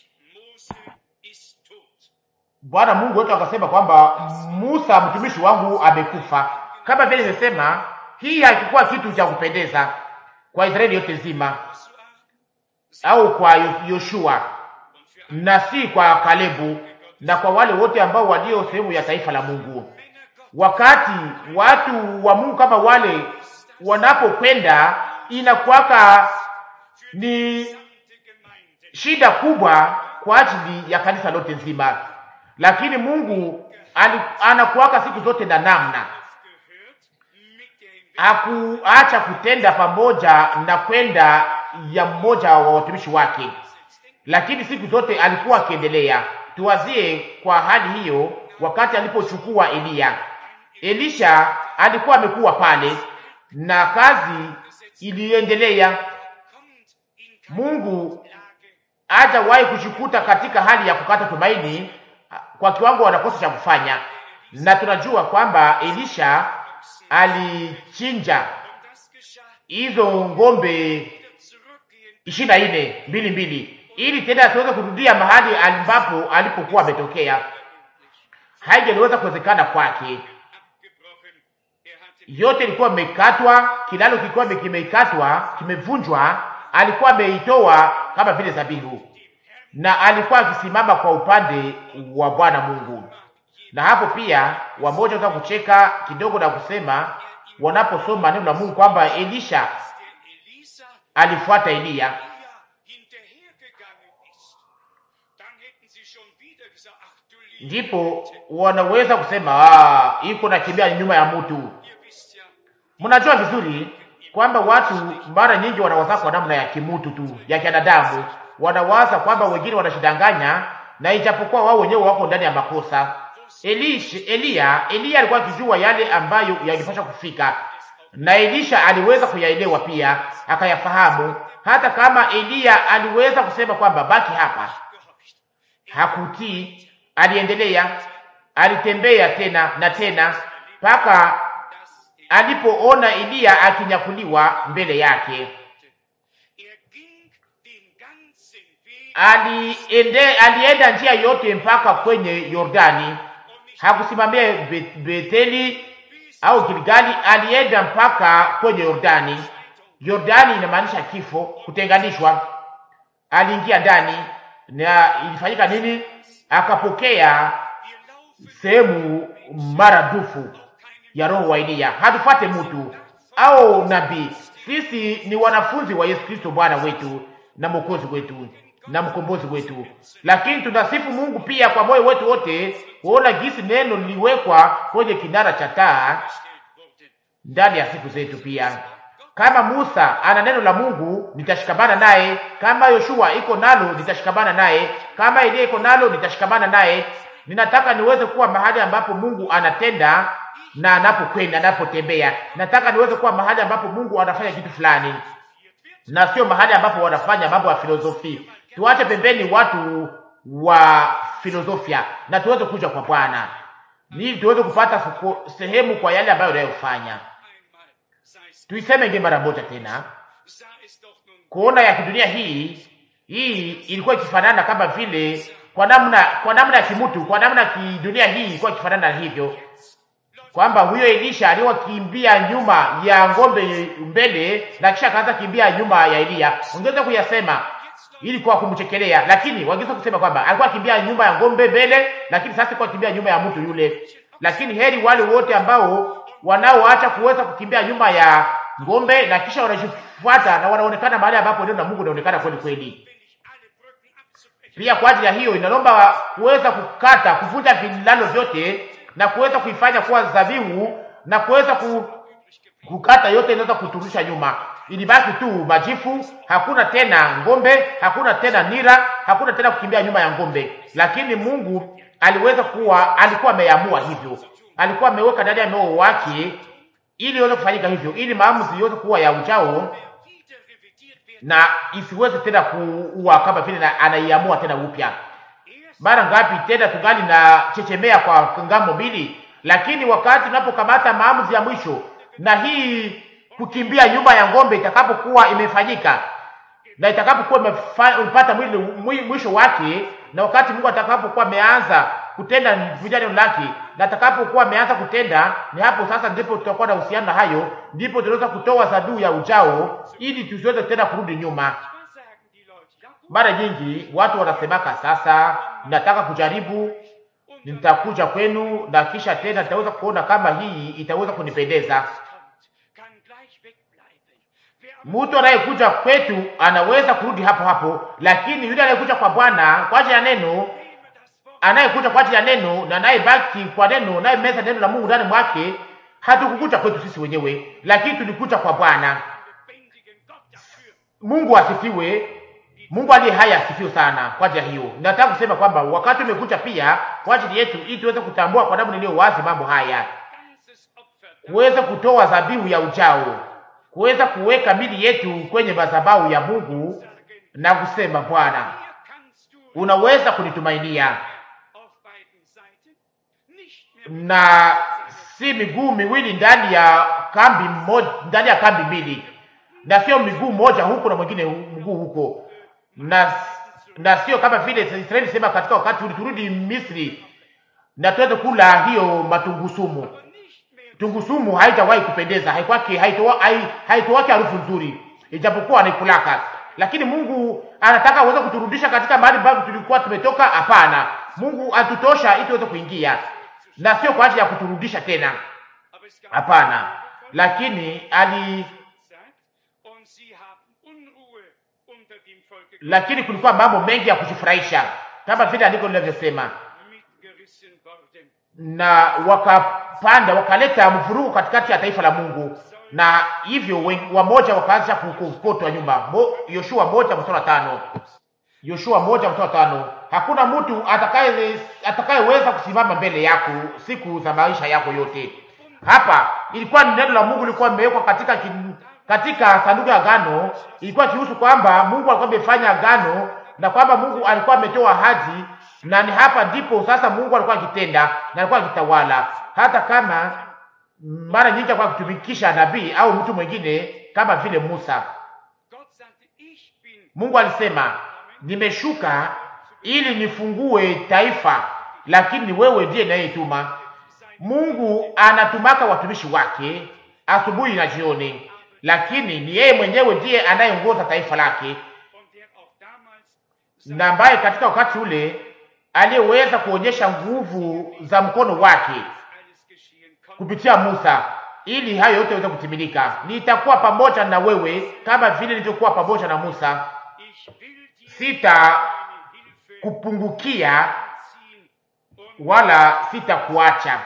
Bwana Mungu wetu akasema kwamba Musa mtumishi wangu amekufa. Kama vile nimesema, hii haikuwa kitu cha kupendeza kwa Israeli yote nzima au kwa Yoshua, na si kwa Kalebu na kwa wale wote ambao walio sehemu ya taifa la Mungu. Wakati watu wa Mungu kama wale wanapokwenda, inakuwaka ni shida kubwa kwa ajili ya kanisa lote nzima. Lakini Mungu anakuwaka siku zote na namna, hakuacha kutenda pamoja na kwenda ya mmoja wa watumishi wake, lakini siku zote alikuwa akiendelea. Tuwazie kwa hali hiyo wakati alipochukua Eliya. Elisha alikuwa amekuwa pale na kazi iliendelea. Mungu hajawahi kushikuta katika hali ya kukata tumaini kwa kiwango wanakosa cha kufanya. Na tunajua kwamba Elisha alichinja hizo ngombe ishirini na nne mbili mbili ili tena asiweze kurudia mahali ambapo alipokuwa ametokea. Haingeweza kuwezekana kwake. Yote ilikuwa imekatwa, kilalo kilikuwa kimekatwa, kimevunjwa, alikuwa ameitoa kama vile zabihu, na alikuwa akisimama kwa upande wa Bwana Mungu. Na hapo pia wamoja wanataka kucheka kidogo na kusema wanaposoma neno la Mungu kwamba Elisha alifuata Eliya. Ndipo wanaweza kusema ah, iko na kimbia nyuma ya mtu. Mnajua vizuri kwamba watu mara nyingi wanawaza kwa namna ya kimutu tu, ya kianadamu. Wanawaza kwamba wengine wanashidanganya, na ijapokuwa wao wenyewe wako ndani ya makosa. Elisha, Eliya, Eliya alikuwa akijua yale ambayo yangepaswa kufika. na Elisha aliweza kuyaelewa pia, akayafahamu. Hata kama Eliya aliweza kusema kwamba baki hapa, hakutii, aliendelea, alitembea tena na tena mpaka alipoona Eliya akinyakuliwa mbele yake. Aliende, alienda njia yote mpaka kwenye Yordani. Hakusimamia Betheli au Gilgali, alienda mpaka kwenye Yordani. Yordani inamaanisha kifo, kutenganishwa. Aliingia ndani na ilifanyika nini? Akapokea sehemu maradufu ya roho wa Eliya. Hatufuate mtu au nabii. Sisi ni wanafunzi wa Yesu Kristo Bwana wetu na Mwokozi wetu na mkombozi wetu, lakini tunasifu Mungu pia kwa moyo wetu wote kuona jinsi neno liliwekwa kwenye kinara cha taa ndani ya siku zetu pia. Kama Musa ana neno la Mungu, nitashikamana naye. Kama Yoshua iko nalo, nitashikamana naye. Kama Eliya iko nalo, nitashikamana naye. Ninataka niweze kuwa mahali ambapo Mungu anatenda na anapokwenda, anapotembea. Nataka niweze kuwa mahali ambapo Mungu anafanya kitu fulani, na sio mahali ambapo wanafanya mambo ya filosofi. Tuache pembeni watu wa filosofia na tuweze kuja kwa Bwana, ili tuweze kupata sehemu kwa yale ambayo unayofanya. Tuiseme nge mara moja tena, kuona ya kidunia hii hii ilikuwa ikifanana kama vile kwa namna kwa namna ya kimutu, kwa namna ya kidunia hii ilikuwa ikifanana na hivyo, kwamba huyo Elisha aliyokimbia nyuma ya ngombe mbele na kisha akaanza kimbia nyuma ya Eliya. Ungeweza kuyasema ili kwa kumchekelea, lakini wangeweza kusema kwamba alikuwa akimbia nyuma ya ngombe mbele, lakini sasa alikuwa akimbia nyuma ya mtu yule. Lakini heri wale wote ambao wanaoacha kuweza kukimbia nyuma ya ngombe na kisha wanajifuata na wanaonekana mahali ambapo neno la Mungu linaonekana kweli kweli. Pia kwa ajili ya hiyo inaomba kuweza kukata, kuvunja vilalo vyote na kuweza kuifanya kuwa dhabihu na kuweza ku, kukata yote inaweza kuturusha nyuma. Ilibaki tu majifu, hakuna tena ngombe, hakuna tena nira, hakuna tena kukimbia nyuma ya ngombe. Lakini Mungu aliweza kuwa, alikuwa ameamua hivyo. Alikuwa ameweka ndani ya moyo wake ili iweze kufanyika hivyo, ili maamuzi yote kuwa ya ujao na isiweze tena kuwa kama vile anaiamua tena upya. Mara ngapi tena tungali na chechemea kwa ngambo mbili, lakini wakati tunapokamata maamuzi ya mwisho na hii kukimbia nyuma ya ngombe itakapokuwa imefanyika na itakapokuwa imepata mwili mwisho wake, na wakati Mungu atakapokuwa ameanza kutenda vijana lake na atakapokuwa ameanza kutenda, ni hapo sasa ndipo tutakuwa na uhusiano na hayo, ndipo tunaweza kutoa zabihu ya ujao ili tusiweze tena kurudi nyuma. Mara nyingi watu wanasemaka, sasa nataka kujaribu, nitakuja kwenu na kisha tena nitaweza kuona kama hii itaweza kunipendeza. Mtu anayekuja kwetu anaweza kurudi hapo hapo, lakini yule anayekuja kwa Bwana kwa ajili ya neno, anayekuja kwa ajili ya neno na anayebaki kwa neno, naye meza neno la Mungu ndani mwake, hatukukuja kwetu sisi wenyewe, lakini tulikuja kwa Bwana. Mungu asifiwe. Mungu aliye hai asifiwe sana kwa ajili hiyo. Nataka kusema kwamba wakati umekuja pia kwa ajili yetu ili tuweze kutambua kwa damu iliyo wazi mambo haya, kuweza kutoa dhabihu ya ujao, kuweza kuweka mili yetu kwenye madhabahu ya Mungu na kusema, Bwana, unaweza kunitumainia, na si miguu miwili ndani ya kambi moja, ndani ya kambi mbili, na sio miguu moja huko na mwingine mguu huko, na na sio kama vile Israeli sema katika wakati uliturudi Misri na tuweze kula hiyo matungusumu. Tungusumu haijawahi kupendeza, haikwake haitoa haitoa harufu nzuri ijapokuwa anakulaka. Lakini Mungu anataka uweze kuturudisha katika mahali ambapo tulikuwa tumetoka. Hapana, Mungu atutosha ili tuweze kuingia, na sio kwa ajili ya kuturudisha tena. Hapana, lakini ali lakini kulikuwa mambo mengi ya kujifurahisha kama vile andiko linavyosema, na wakapanda wakaleta mvurugo katikati ya taifa la Mungu, na hivyo wamoja wakaanza kukotwa nyuma. Yoshua moja mstari tano, Yoshua moja mstari tano, hakuna mtu atakaye atakayeweza kusimama mbele yako siku za maisha yako yote. Hapa ilikuwa ni neno la Mungu lilikuwa limewekwa katika kin, katika sanduku ya agano. Ilikuwa kihusu kwamba Mungu alikuwa amefanya agano na kwamba Mungu alikuwa ametoa ahadi, na ni hapa ndipo sasa Mungu alikuwa akitenda na alikuwa akitawala, hata kama mara nyingi alikuwa akitumikisha nabii au mtu mwingine kama vile Musa. Mungu alisema, nimeshuka ili nifungue taifa, lakini wewe ndiye nayetuma. Mungu anatumaka watumishi wake asubuhi na jioni, lakini ni yeye mwenyewe ndiye anayeongoza taifa lake, na ambaye katika wakati ule aliyeweza kuonyesha nguvu za mkono wake kupitia Musa, ili hayo yote yaweze kutimilika. Nitakuwa pamoja na wewe kama vile nilivyokuwa pamoja na Musa, sita kupungukia wala sitakuacha.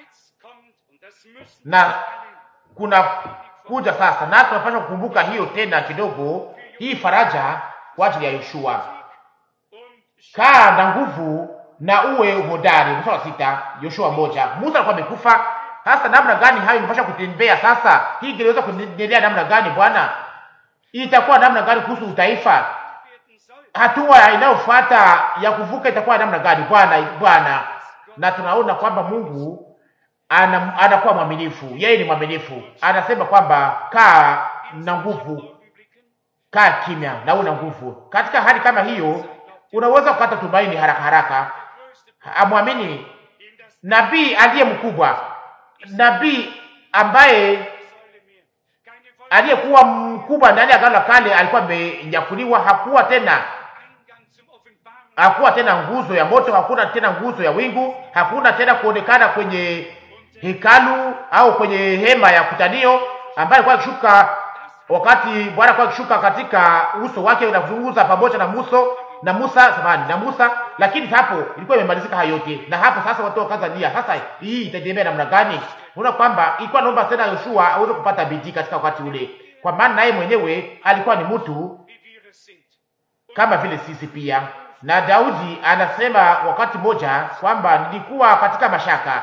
Na kuna kuja sasa, na tunapaswa kukumbuka hiyo tena kidogo, hii faraja kwa ajili ya Yoshua. Kaa na nguvu na uwe hodari. Mstari wa sita, Yoshua moja. Musa alikuwa amekufa. Sasa namna gani hayo inapaswa kutembea sasa? Hii ingeweza kuendelea namna gani Bwana? Itakuwa namna gani kuhusu utaifa? Hatua inayofuata ya kuvuka itakuwa namna gani Bwana? Bwana, na tunaona kwamba Mungu ana, anakuwa mwaminifu. Yeye ni mwaminifu. Anasema kwamba kaa na nguvu, kaa kimya na una nguvu. Katika hali kama hiyo unaweza kupata tumaini haraka haraka. Amwamini nabii aliye mkubwa, nabii ambaye aliyekuwa mkubwa ndani ya Agano la Kale alikuwa amenyakuliwa. Hakuwa tena hakuwa tena nguzo ya moto, hakuna tena nguzo ya wingu, hakuna tena kuonekana kwenye hekalu au kwenye hema ya kutanio, ambaye alikuwa akishuka wakati Bwana alikuwa akishuka katika uso wake na kuzungumza pamoja na Musa na Musa samani na Musa. Lakini hapo ilikuwa imemalizika hayo yote, na hapo sasa watu wakaanza nia, sasa hii itaendelea namna gani? Unaona kwamba ilikuwa naomba tena Yoshua aweze kupata bidii katika wakati ule, kwa maana naye mwenyewe alikuwa ni mtu kama vile sisi pia. Na Daudi anasema wakati mmoja kwamba nilikuwa katika mashaka,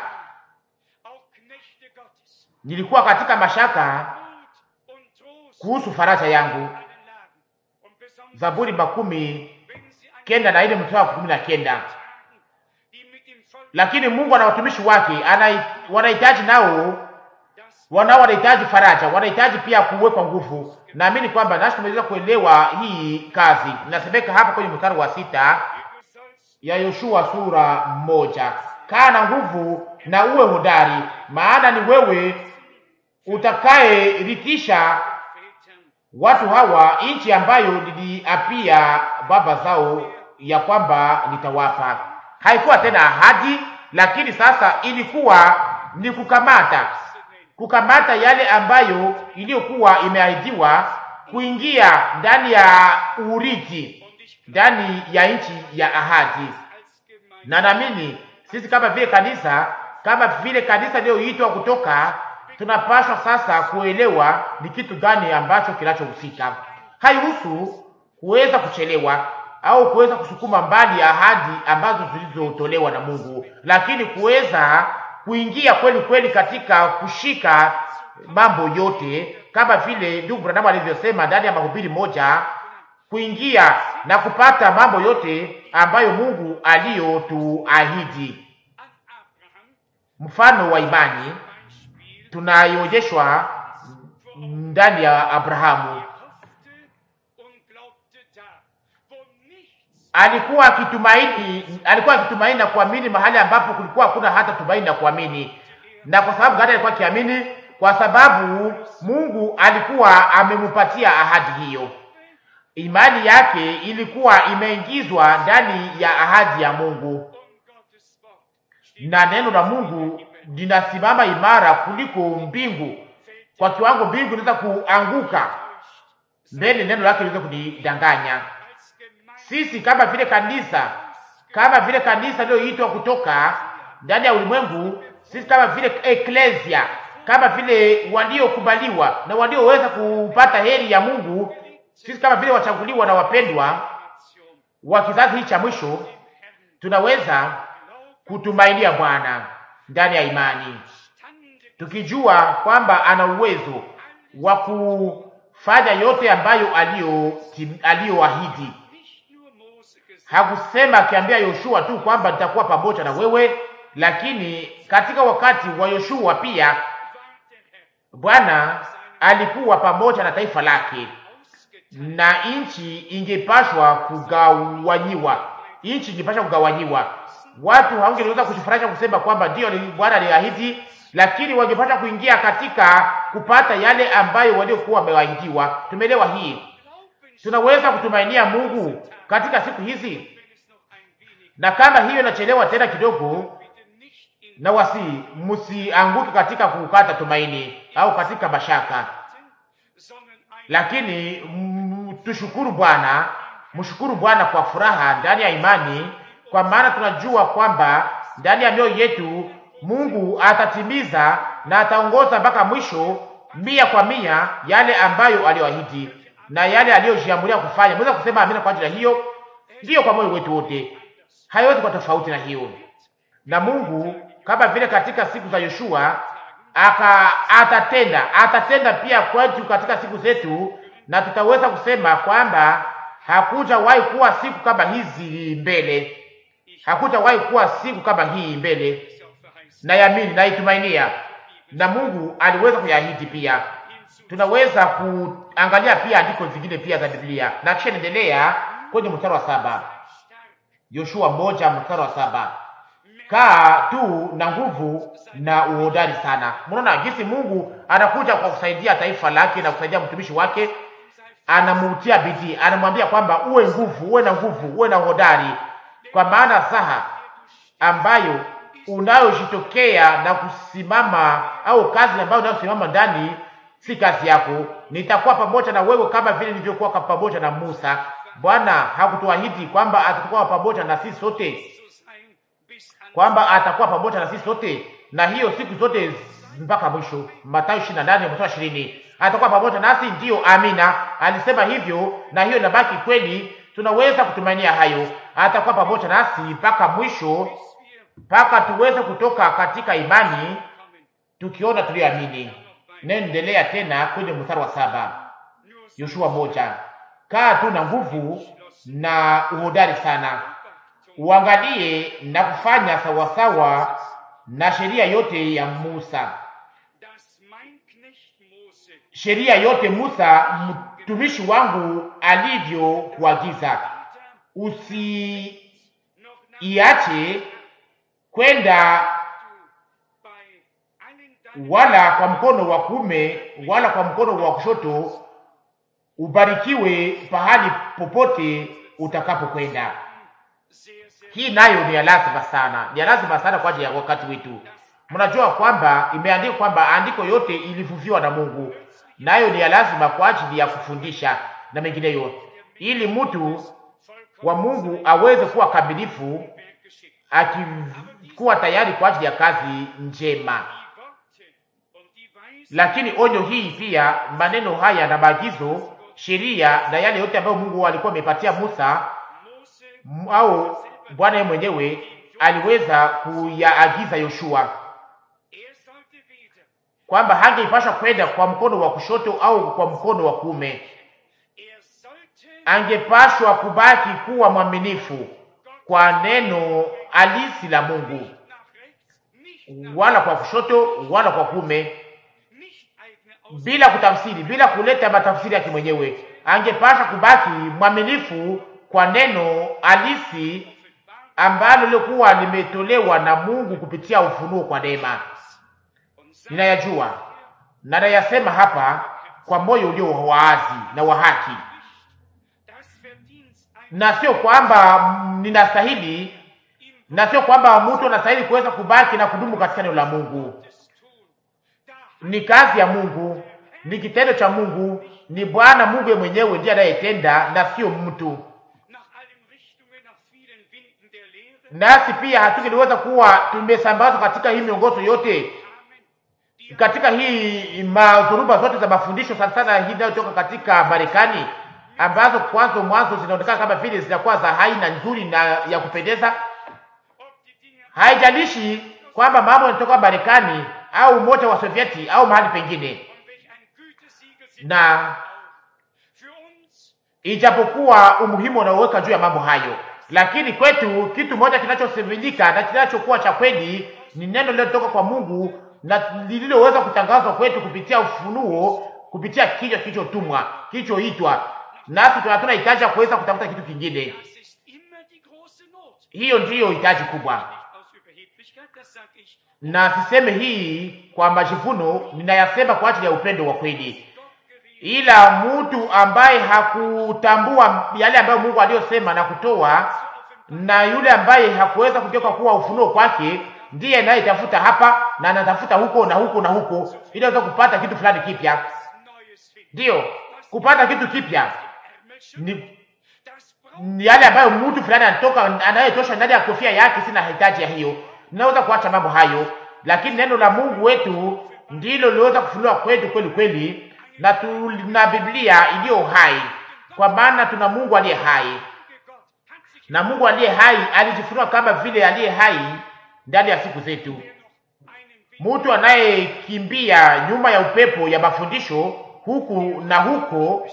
nilikuwa katika mashaka kuhusu faraja yangu. Zaburi makumi kenda na ile mstari wa kumi na kenda. Lakini Mungu ana watumishi wake, wanahitaji nao wanao wanahitaji faraja, wanahitaji pia kuwekwa nguvu. Naamini kwamba nasi tumeweza kuelewa hii kazi. Inasemeka hapa kwenye mstari wa sita ya Yoshua sura moja, kaa na nguvu na uwe hodari, maana ni wewe utakaye ritisha watu hawa nchi ambayo niliapia baba zao ya kwamba nitawapa. Haikuwa tena ahadi, lakini sasa ilikuwa ni kukamata kukamata yale ambayo iliyokuwa imeahidiwa, kuingia ndani ya urithi, ndani ya nchi ya ahadi. Na naamini sisi kama vile kanisa, kama vile kanisa lililoitwa kutoka, tunapaswa sasa kuelewa ni kitu gani ambacho kinachohusika. Haihusu kuweza kuchelewa au kuweza kusukuma mbali ahadi ambazo zilizotolewa na Mungu, lakini kuweza kuingia kweli kweli katika kushika mambo yote, kama vile ndugu Branham alivyosema ndani ya mahubiri moja, kuingia na kupata mambo yote ambayo Mungu aliyotuahidi. Mfano wa imani tunayoonyeshwa ndani ya Abrahamu. Alikuwa akitumaini, alikuwa akitumaini na kuamini mahali ambapo kulikuwa hakuna hata tumaini na kuamini. Na kwa sababu gani alikuwa akiamini? Kwa sababu Mungu alikuwa amemupatia ahadi hiyo. Imani yake ilikuwa imeingizwa ndani ya ahadi ya Mungu, na neno la Mungu linasimama imara kuliko mbingu. Kwa kiwango mbingu inaweza kuanguka mbele neno lake liweze kunidanganya. Sisi kama vile kanisa, kama vile kanisa lililoitwa kutoka ndani ya ulimwengu, sisi kama vile eklesia, kama vile waliokubaliwa na walioweza kupata heri ya Mungu, sisi kama vile wachaguliwa na wapendwa wa kizazi hiki cha mwisho, tunaweza kutumainia Bwana ndani ya imani. tukijua kwamba ana uwezo wa kufanya yote ambayo alio aliyoahidi. Hakusema akiambia Yoshua tu kwamba nitakuwa pamoja na wewe, lakini katika wakati wa Yoshua pia Bwana alikuwa pamoja na taifa lake, na nchi ingepashwa kugawanyiwa. Nchi ingepashwa kugawanyiwa. Watu hawangeweza kujifurahisha kusema kwamba ndio Bwana aliahidi, lakini wangepata kuingia katika kupata yale ambayo waliokuwa wamewaidiwa. Tumeelewa hii. Tunaweza kutumainia Mungu katika siku hizi, na kama hiyo inachelewa tena kidogo, na wasi msianguke katika kukata tumaini au katika mashaka, lakini m, tushukuru Bwana, mshukuru Bwana kwa furaha ndani ya imani, kwa maana tunajua kwamba ndani ya mioyo yetu Mungu atatimiza na ataongoza mpaka mwisho mia kwa mia yale ambayo aliyoahidi na yale aliyojiamulia kufanya. Mweza kusema amina kwa ajili ya hiyo? Ndiyo, kwa moyo wetu wote. Haiwezi kwa tofauti na hiyo. Na Mungu kama vile katika siku za Yoshua aka atatenda, atatenda pia kwetu katika siku zetu, na tutaweza kusema kwamba hakujawahi kuwa siku kama hizi mbele. Hakujawahi kuwa siku kama hii mbele. Na yamini na itumainia, na Mungu aliweza kuyaahidi pia. Tunaweza kuangalia pia andiko zingine pia za Biblia, na kisha endelea kwenye mstari wa saba. Yoshua moja mstari wa saba. Kaa tu na nguvu na uhodari sana. Mnaona jinsi Mungu anakuja kwa kusaidia taifa lake na kusaidia mtumishi wake. Anamutia bidii, anamwambia kwamba uwe nguvu, uwe na nguvu, uwe na uhodari, kwa maana saha ambayo unayojitokea na kusimama, au kazi ambayo unayosimama ndani si kazi yako. Nitakuwa pamoja na wewe kama vile nilivyokuwa pamoja na Musa. Bwana hakutuahidi kwamba atakuwa pamoja na sisi sote, kwamba atakuwa pamoja na sisi sote, na hiyo siku zote mpaka mwisho. Mathayo ishirini na nane mstari ishirini. Atakuwa pamoja nasi, ndiyo, amina. Alisema hivyo, na hiyo inabaki kweli. Tunaweza kutumainia hayo. Atakuwa pamoja nasi mpaka mwisho, mpaka tuweze kutoka katika imani tukiona tuliamini. Naendelea tena kwenye mstari wa saba. Yoshua moja. Kaa tu na nguvu na uhodari sana. Uangalie na kufanya sawasawa na sheria yote ya Musa. Sheria yote Musa mtumishi wangu alivyo kuagiza. Usiiache kwenda wala kwa mkono wa kuume wala kwa mkono wa kushoto, ubarikiwe pahali popote utakapokwenda. Hii nayo ni lazima sana, ni lazima sana kwa ajili ya wakati wetu. Mnajua kwamba imeandikwa kwamba andiko yote ilivuviwa na Mungu, nayo ni lazima kwa ajili ya kufundisha na mengineyo, ili mtu wa Mungu aweze kuwa kamilifu, akikuwa tayari kwa ajili ya kazi njema. Lakini onyo hii pia, maneno haya na maagizo, sheria na yale yote ambayo Mungu alikuwa amepatia Musa, au Bwana yeye mwenyewe aliweza kuyaagiza Yoshua kwamba hangeipasha kwenda kwa mkono wa kushoto au kwa mkono wa kuume. Angepashwa kubaki kuwa mwaminifu kwa neno halisi la Mungu, wala kwa kushoto wala kwa kuume, bila kutafsiri, bila kuleta matafsiri yake mwenyewe. Angepasha kubaki mwaminifu kwa neno halisi ambalo lilikuwa limetolewa na Mungu kupitia ufunuo kwa neema. Ninayajua na nayasema hapa kwa moyo ulio wazi na wa haki, na sio kwamba ninastahili, na sio kwamba mtu anastahili kuweza kubaki na kudumu katika neno la Mungu. Ni kazi ya Mungu, ni kitendo cha Mungu, ni Bwana Mungu mwenyewe ndiye anayetenda na sio mtu. Nasi pia hatungeweza kuwa tumesambazwa katika hii miongozo yote, katika hii madhuruba zote za mafundisho, sana sana hii inayotoka katika Marekani, ambazo kwanza mwanzo zinaonekana kama vile zinakuwa za haina nzuri na ya kupendeza. Haijalishi kwamba mambo yanatoka Marekani au umoja wa Sovieti au mahali pengine. Na ijapokuwa umuhimu unaoweka juu ya mambo hayo, lakini kwetu kitu moja kinachosemilika na kinachokuwa cha kweli ni neno lilotoka kwa Mungu na lililoweza kutangazwa kwetu kupitia ufunuo, kupitia kichwa kilichotumwa, kilichoitwa. Nasi tunatuna hitaji ya kuweza kutafuta kitu kingine. Hiyo ndiyo hitaji kubwa. Na siseme hii kwa majivuno, ninayasema kwa ajili ya upendo wa kweli. Ila mtu ambaye hakutambua yale ambayo Mungu aliyosema na kutoa, na yule ambaye hakuweza kugeuka kuwa ufunuo kwake, ndiye anayetafuta hapa na anatafuta huko na huko na huko ili aweze kupata kitu fulani kipya. Ndio, kupata kitu kipya ni, ni yale ambayo mtu fulani anatoka anayetosha ndani ya kofia yake. Sina hitaji ya hiyo, ninaweza kuacha mambo hayo, lakini neno la Mungu wetu ndilo liweza kufunua kwetu kweli kweli, na tuna Biblia iliyo hai, kwa maana tuna Mungu aliye hai, na Mungu aliye hai alijifunua kama vile aliye hai ndani ya siku zetu. Mtu anayekimbia nyuma ya upepo ya mafundisho huku na huko,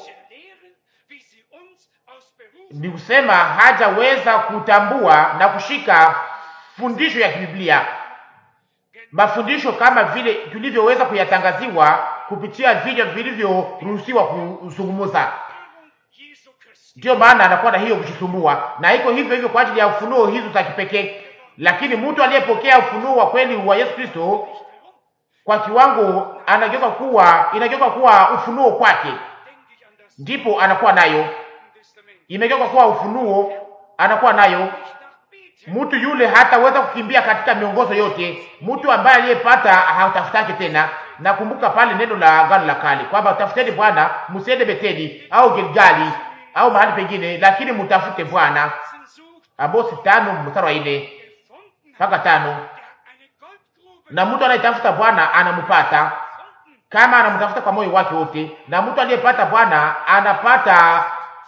ni kusema hajaweza kutambua na kushika fundisho ya Biblia, mafundisho kama vile tulivyoweza kuyatangaziwa kupitia vinywa vilivyoruhusiwa kuzungumza. Ndio maana anakuwa na hiyo kujisumbua, na iko hivyo hivyo kwa ajili ya ufunuo hizo za kipekee. Lakini mtu aliyepokea ufunuo wa kweli wa Yesu Kristo kwa kiwango, anageuka kuwa inageuka kuwa ufunuo kwake, ndipo anakuwa nayo, imegeuka kuwa ufunuo, anakuwa nayo. Mtu yule hataweza kukimbia katika miongozo yote. Mtu ambaye aliyepata hatafutake tena. Nakumbuka pale neno la Agano la Kale kwamba tafuteni Bwana, msiende Beteli au Gilgali au mahali pengine, lakini mtafute Bwana. Amosi tano mstari wa nne mpaka tano. Na mtu anayetafuta Bwana anampata kama anamtafuta kwa moyo wake wote, na mtu aliyepata Bwana anapata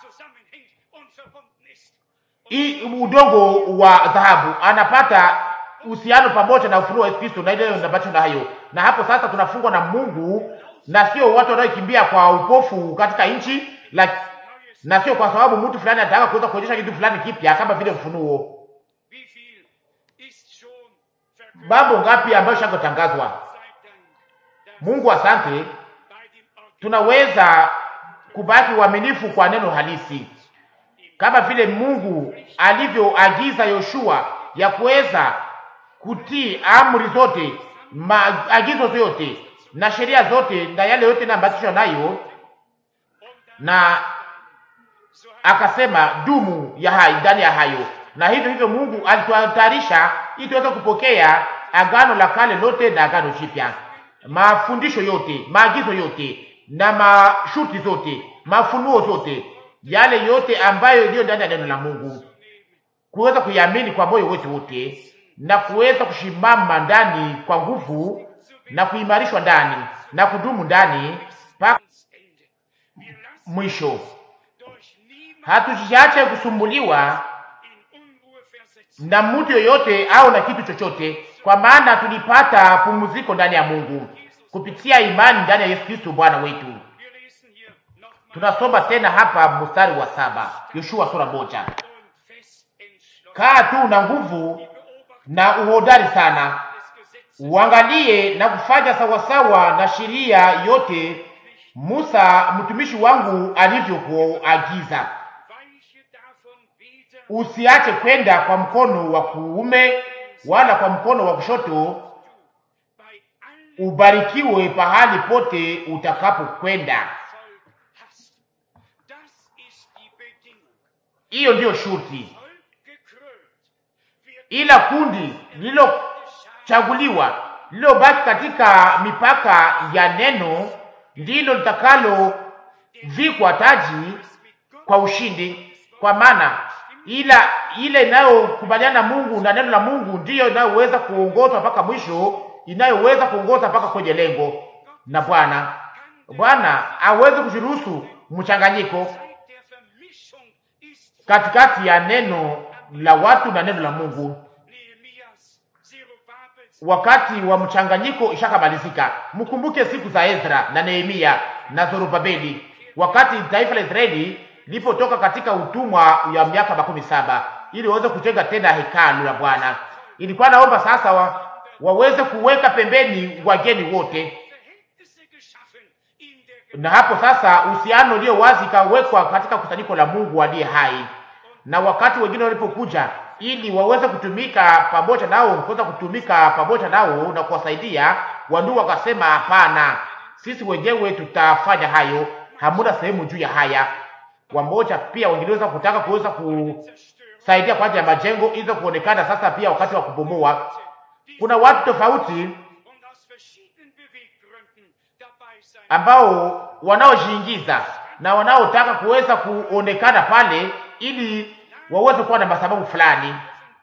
i udongo wa dhahabu, anapata uhusiano pamoja na ufunuo wa Yesu Kristo na ile ambacho na hayo. Na hapo sasa tunafungwa na Mungu, na sio watu wanaokimbia kwa upofu katika nchi, na sio kwa sababu mtu fulani anataka kuweza kuonyesha kitu fulani kipya kama vile ufunuo. Mambo ngapi ambayo shakotangazwa. Mungu asante, tunaweza kubaki waaminifu kwa neno halisi, kama vile Mungu alivyoagiza Yoshua ya kuweza kutii amri zote, maagizo yote na sheria zote na yale yote na ambatisho nayo, na akasema dumu ya hai ndani ya hayo. Na hivyo hivyo Mungu alituatarisha ili tuweze kupokea Agano la Kale lote na Agano Jipya, mafundisho yote, maagizo yote na mashuti zote, mafunuo zote, yale yote ambayo ndio ndani ya neno la Mungu, kuweza kuiamini kwa moyo wetu wote na kuweza kushimama ndani kwa nguvu na kuimarishwa ndani na kudumu ndani mpaka mwisho. Hatujiache kusumbuliwa na mtu yoyote au na kitu chochote, kwa maana tulipata pumziko ndani ya Mungu kupitia imani ndani ya Yesu Kristo Bwana wetu. Tunasoma tena hapa mstari wa saba, Yoshua sura moja. Kaa tu na nguvu na uhodari sana, uangalie na kufanya sawasawa na sheria yote Musa mtumishi wangu alivyokuagiza. Usiache kwenda kwa mkono wa kuume wala kwa mkono wa kushoto, ubarikiwe pahali pote utakapokwenda. Hiyo ndiyo shurti. Ila kundi lililochaguliwa, lililobaki katika mipaka ya neno, ndilo litakalo vikwa taji kwa ushindi, kwa maana ila ile inayokubaliana na Mungu na neno la Mungu ndiyo inayoweza kuongoza mpaka mwisho, inayoweza kuongoza mpaka kwenye lengo. Na Bwana Bwana hawezi kujiruhusu mchanganyiko katikati ya neno la watu na neno la Mungu. wakati wa mchanganyiko ishakamalizika. Mkumbuke siku za Ezra na Nehemia na Zorobabeli, wakati taifa la Israeli lipotoka katika utumwa ya miaka makumi saba ili waweze kujenga tena hekalu la Bwana. Ilikuwa naomba sasa wa, waweze kuweka pembeni wageni wote, na hapo sasa uhusiano ulio wazi kawekwa katika kusanyiko la Mungu aliye hai. Na wakati wengine walipokuja ili waweze kutumika pamoja nao, kuweza kutumika pamoja nao na kuwasaidia, wandugu wakasema hapana, sisi wenyewe tutafanya hayo, hamuna sehemu juu ya haya. Wamoja pia wengine kutaka kuweza kusaidia kwa ajili ya majengo hizo kuonekana sasa pia wakati wa kubomoa. Kuna watu tofauti ambao wanaojiingiza na wanaotaka kuweza kuonekana pale ili waweze kuwa na masababu fulani.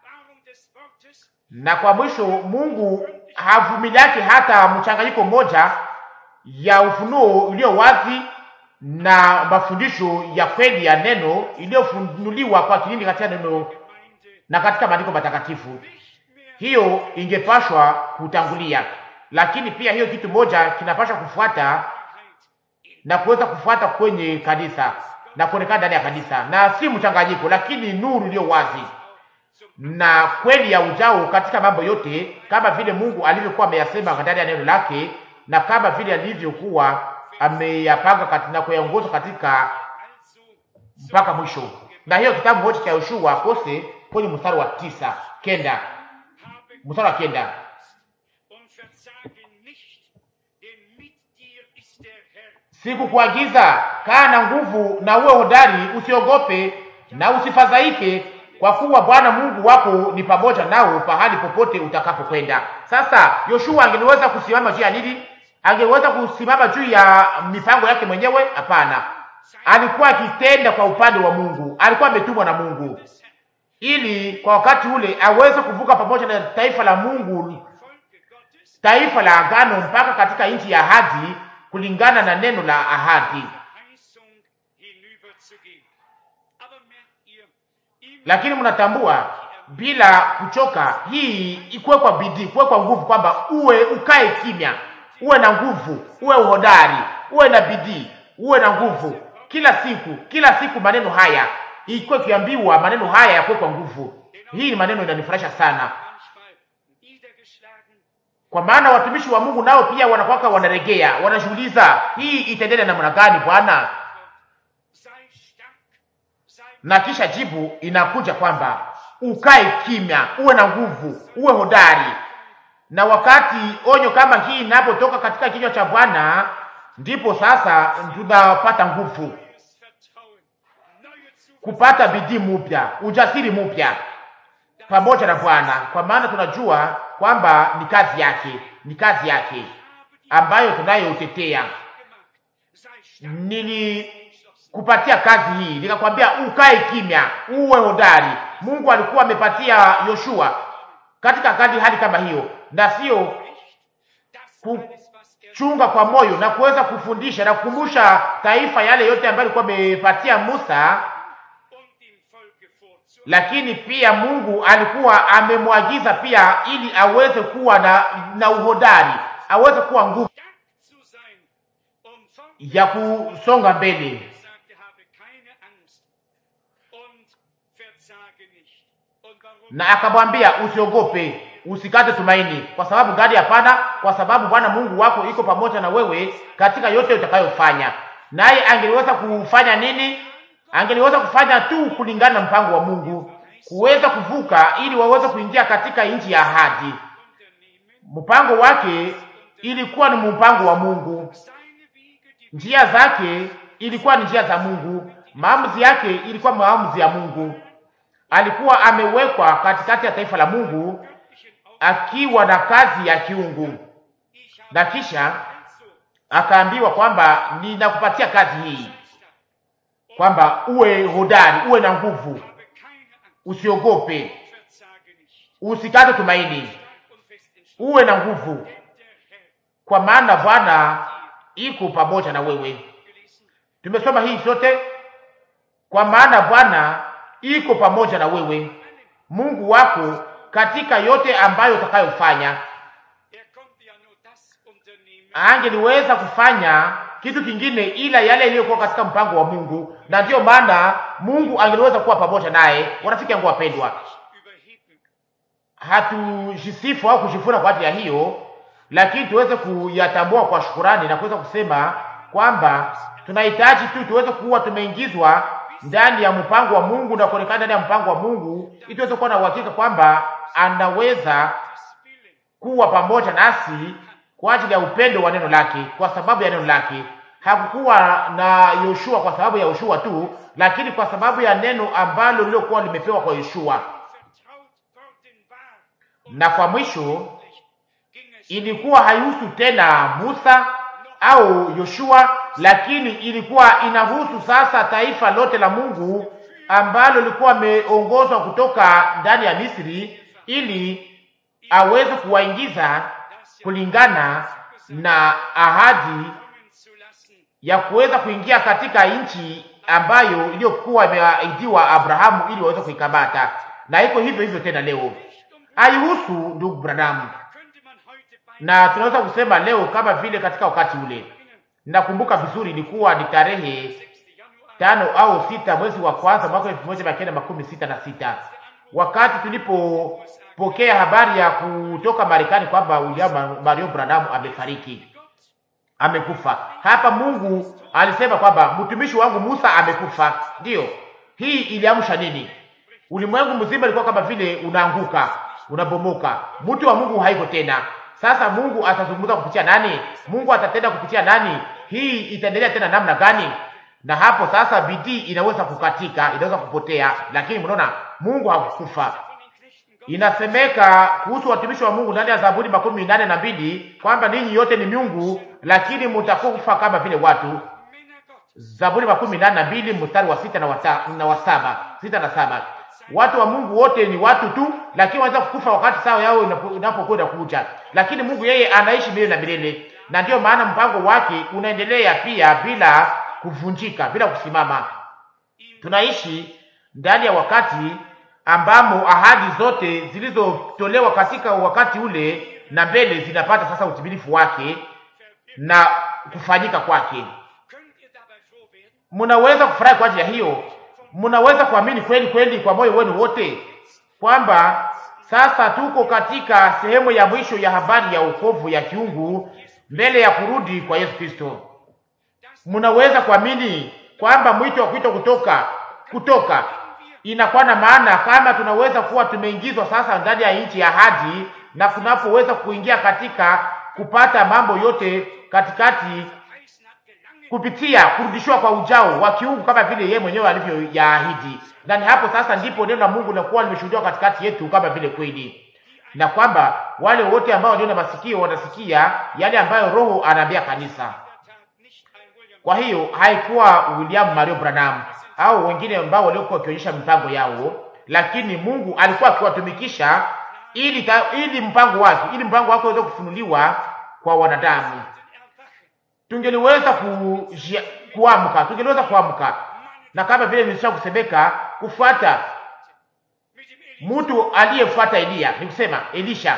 Na kwa mwisho Mungu havumiliaki hata mchanganyiko mmoja ya ufunuo ulio wazi na mafundisho ya kweli ya neno iliyofunuliwa kwa kilindi katika neno na katika maandiko matakatifu. Hiyo ingepashwa kutangulia, lakini pia hiyo kitu moja kinapaswa kufuata na kuweza kufuata kwenye kanisa na kuonekana ndani ya kanisa, na si mchanganyiko, lakini nuru iliyo wazi na kweli ya ujao katika mambo yote, kama vile Mungu alivyokuwa ameyasema ndani ya neno lake na kama vile alivyokuwa ameyapanga katika na kuyaongoza katika mpaka mwisho. Na hiyo kitabu wote cha Yoshua kose kwenye mstari wa tisa kenda mstari wa kenda, siku kuagiza kaa na nguvu na uwe hodari, usiogope na usifadhaike, kwa kuwa Bwana Mungu wako ni pamoja nao pahali popote utakapokwenda. Sasa Yoshua angeweza kusimama juu ya nini? Angeweza kusimama juu ya mipango yake mwenyewe? Hapana. Alikuwa akitenda kwa upande wa Mungu. Alikuwa ametumwa na Mungu ili kwa wakati ule aweze kuvuka pamoja na taifa la Mungu, taifa la agano, mpaka katika nchi ya ahadi kulingana na neno la ahadi. Lakini mnatambua bila kuchoka, hii ikuwe kwa bidii, kuwe kwa nguvu, kwamba uwe ukae kimya, uwe na nguvu, uwe uhodari, uwe na bidii, uwe na nguvu kila siku, kila siku. Maneno haya ikuwe kiambiwa, maneno haya yakuwe kwa nguvu. Hii ni maneno inanifurahisha sana, kwa maana watumishi wa Mungu nao pia wanakuwa wanaregea, wanajiuliza hii itaendelea namna gani Bwana? Na kisha jibu inakuja kwamba ukae kimya, uwe na nguvu, uwe hodari. Na wakati onyo kama hii inapotoka katika kinywa cha Bwana, ndipo sasa tunapata nguvu, kupata bidii mpya, ujasiri mpya pamoja na Bwana, kwa maana tunajua kwamba ni kazi yake, ni kazi yake ambayo tunayotetea. Nilikupatia kazi hii, nikakwambia ukae kimya, uwe hodari. Mungu alikuwa amepatia Yoshua katika kazi hali kama hiyo, na sio kuchunga kwa moyo na kuweza kufundisha na kukumbusha taifa yale yote ambayo alikuwa amepatia Musa, lakini pia Mungu alikuwa amemwagiza pia ili aweze kuwa na, na uhodari, aweze kuwa nguvu ya kusonga mbele. Na akamwambia usiogope, usikate tumaini. Kwa sababu gani? Hapana, kwa sababu Bwana Mungu wako iko pamoja na wewe katika yote utakayofanya. Naye angeliweza kufanya nini? Angeliweza kufanya tu kulingana na mpango wa Mungu, kuweza kuvuka ili waweze kuingia katika nchi ya ahadi. Mpango wake ilikuwa ni mpango wa Mungu, njia zake ilikuwa ni njia za Mungu, maamuzi yake ilikuwa maamuzi ya Mungu. Alikuwa amewekwa katikati ya taifa la Mungu akiwa na kazi ya kiungu, na kisha akaambiwa kwamba ninakupatia kazi hii, kwamba uwe hodari, uwe na nguvu, usiogope, usikate tumaini, uwe na nguvu, kwa maana Bwana iko pamoja na wewe. Tumesoma hii sote, kwa maana Bwana iko pamoja na wewe, Mungu wako katika yote ambayo utakayofanya. angeliweza kufanya kitu kingine ila yale iliyokuwa katika mpango wa Mungu, na ndiyo maana Mungu angeliweza kuwa pamoja naye. Warafiki yangu wapendwa, hatujisifu au kujifuna kwa ajili ya hiyo, lakini tuweze kuyatambua kwa shukurani na kuweza kusema kwamba tunahitaji tu tuweze kuwa tumeingizwa ndani ya mpango wa Mungu na kuonekana ndani ya mpango wa Mungu, ili tuweze kuwa na uhakika kwamba anaweza kuwa pamoja nasi kwa ajili ya upendo wa neno lake, kwa sababu ya neno lake. Hakukuwa na Yoshua kwa sababu ya Yoshua tu, lakini kwa sababu ya neno ambalo lilikuwa limepewa kwa Yoshua. Na kwa mwisho ilikuwa haihusu tena Musa au Yoshua, lakini ilikuwa inahusu sasa taifa lote la Mungu ambalo lilikuwa limeongozwa kutoka ndani ya Misri, ili aweze kuwaingiza kulingana na ahadi ya kuweza kuingia katika nchi ambayo iliyokuwa imeahidiwa Abrahamu ili waweze kuikamata. Na iko hivyo hivyo tena leo. Haihusu ndugu Branham. Na tunaweza kusema leo kama vile katika wakati ule. Nakumbuka vizuri ilikuwa ni tarehe tano au sita mwezi wa kwanza mwaka elfu moja mia kenda makumi sita na sita. Wakati tulipopokea habari ya kutoka Marekani kwamba William Marion Branham amefariki, amekufa. Hapa Mungu alisema kwamba mtumishi wangu Musa amekufa. Ndio. Hii iliamsha nini? Ulimwengu mzima ulikuwa kama vile unaanguka, unabomoka. Mtu wa Mungu haiko tena. Sasa Mungu atazungumza kupitia nani? Mungu atatenda kupitia nani? Hii itaendelea tena namna gani? Na hapo sasa bidii inaweza kukatika, inaweza kupotea, lakini mnaona Mungu hakukufa. Inasemeka kuhusu watumishi wa Mungu ndani ya Zaburi makumi nane na mbili kwamba ninyi yote ni miungu, lakini mtakufa kama vile watu. Zaburi makumi nane na mbili mstari wa sita na wa na wa saba, sita na saba. Watu wa Mungu wote ni watu tu, lakini wanaweza kukufa wakati sawa yao inapokwenda kuja. Lakini Mungu yeye anaishi milele na milele, na ndio maana mpango wake unaendelea pia bila kuvunjika, bila kusimama. Tunaishi ndani ya wakati ambamo ahadi zote zilizotolewa katika wakati ule na mbele zinapata sasa utimilifu wake na kufanyika kwake. Mnaweza kufurahi kwa ajili ya hiyo. Mnaweza kuamini kweli kweli kwa moyo wenu wote kwamba sasa tuko katika sehemu ya mwisho ya habari ya wokovu ya kiungu mbele ya kurudi kwa Yesu Kristo. Mnaweza kuamini kwamba mwito wa kuitwa kutoka kutoka inakuwa na maana kama tunaweza kuwa tumeingizwa sasa ndani ya nchi ya ahadi, na kunapoweza kuingia katika kupata mambo yote katikati kupitia kurudishwa kwa ujao wa kiungu kama vile yeye mwenyewe alivyoyaahidi. Na ni hapo sasa ndipo neno la Mungu linakuwa limeshuhudiwa katikati yetu kama vile kweli, na kwamba wale wote ambao ndio na masikio wanasikia yale ambayo Roho anaambia kanisa. Kwa hiyo haikuwa William Marion Branham au wengine ambao waliokuwa wakionyesha mipango yao, lakini Mungu alikuwa akiwatumikisha ili ta, ili mpango wake ili mpango wake uweze kufunuliwa kwa wanadamu. Tungeliweza ku, kuamka, tungeliweza kuamka na kama vile nimesha kusemeka kufuata mtu aliyefuata Elia, ni kusema Elisha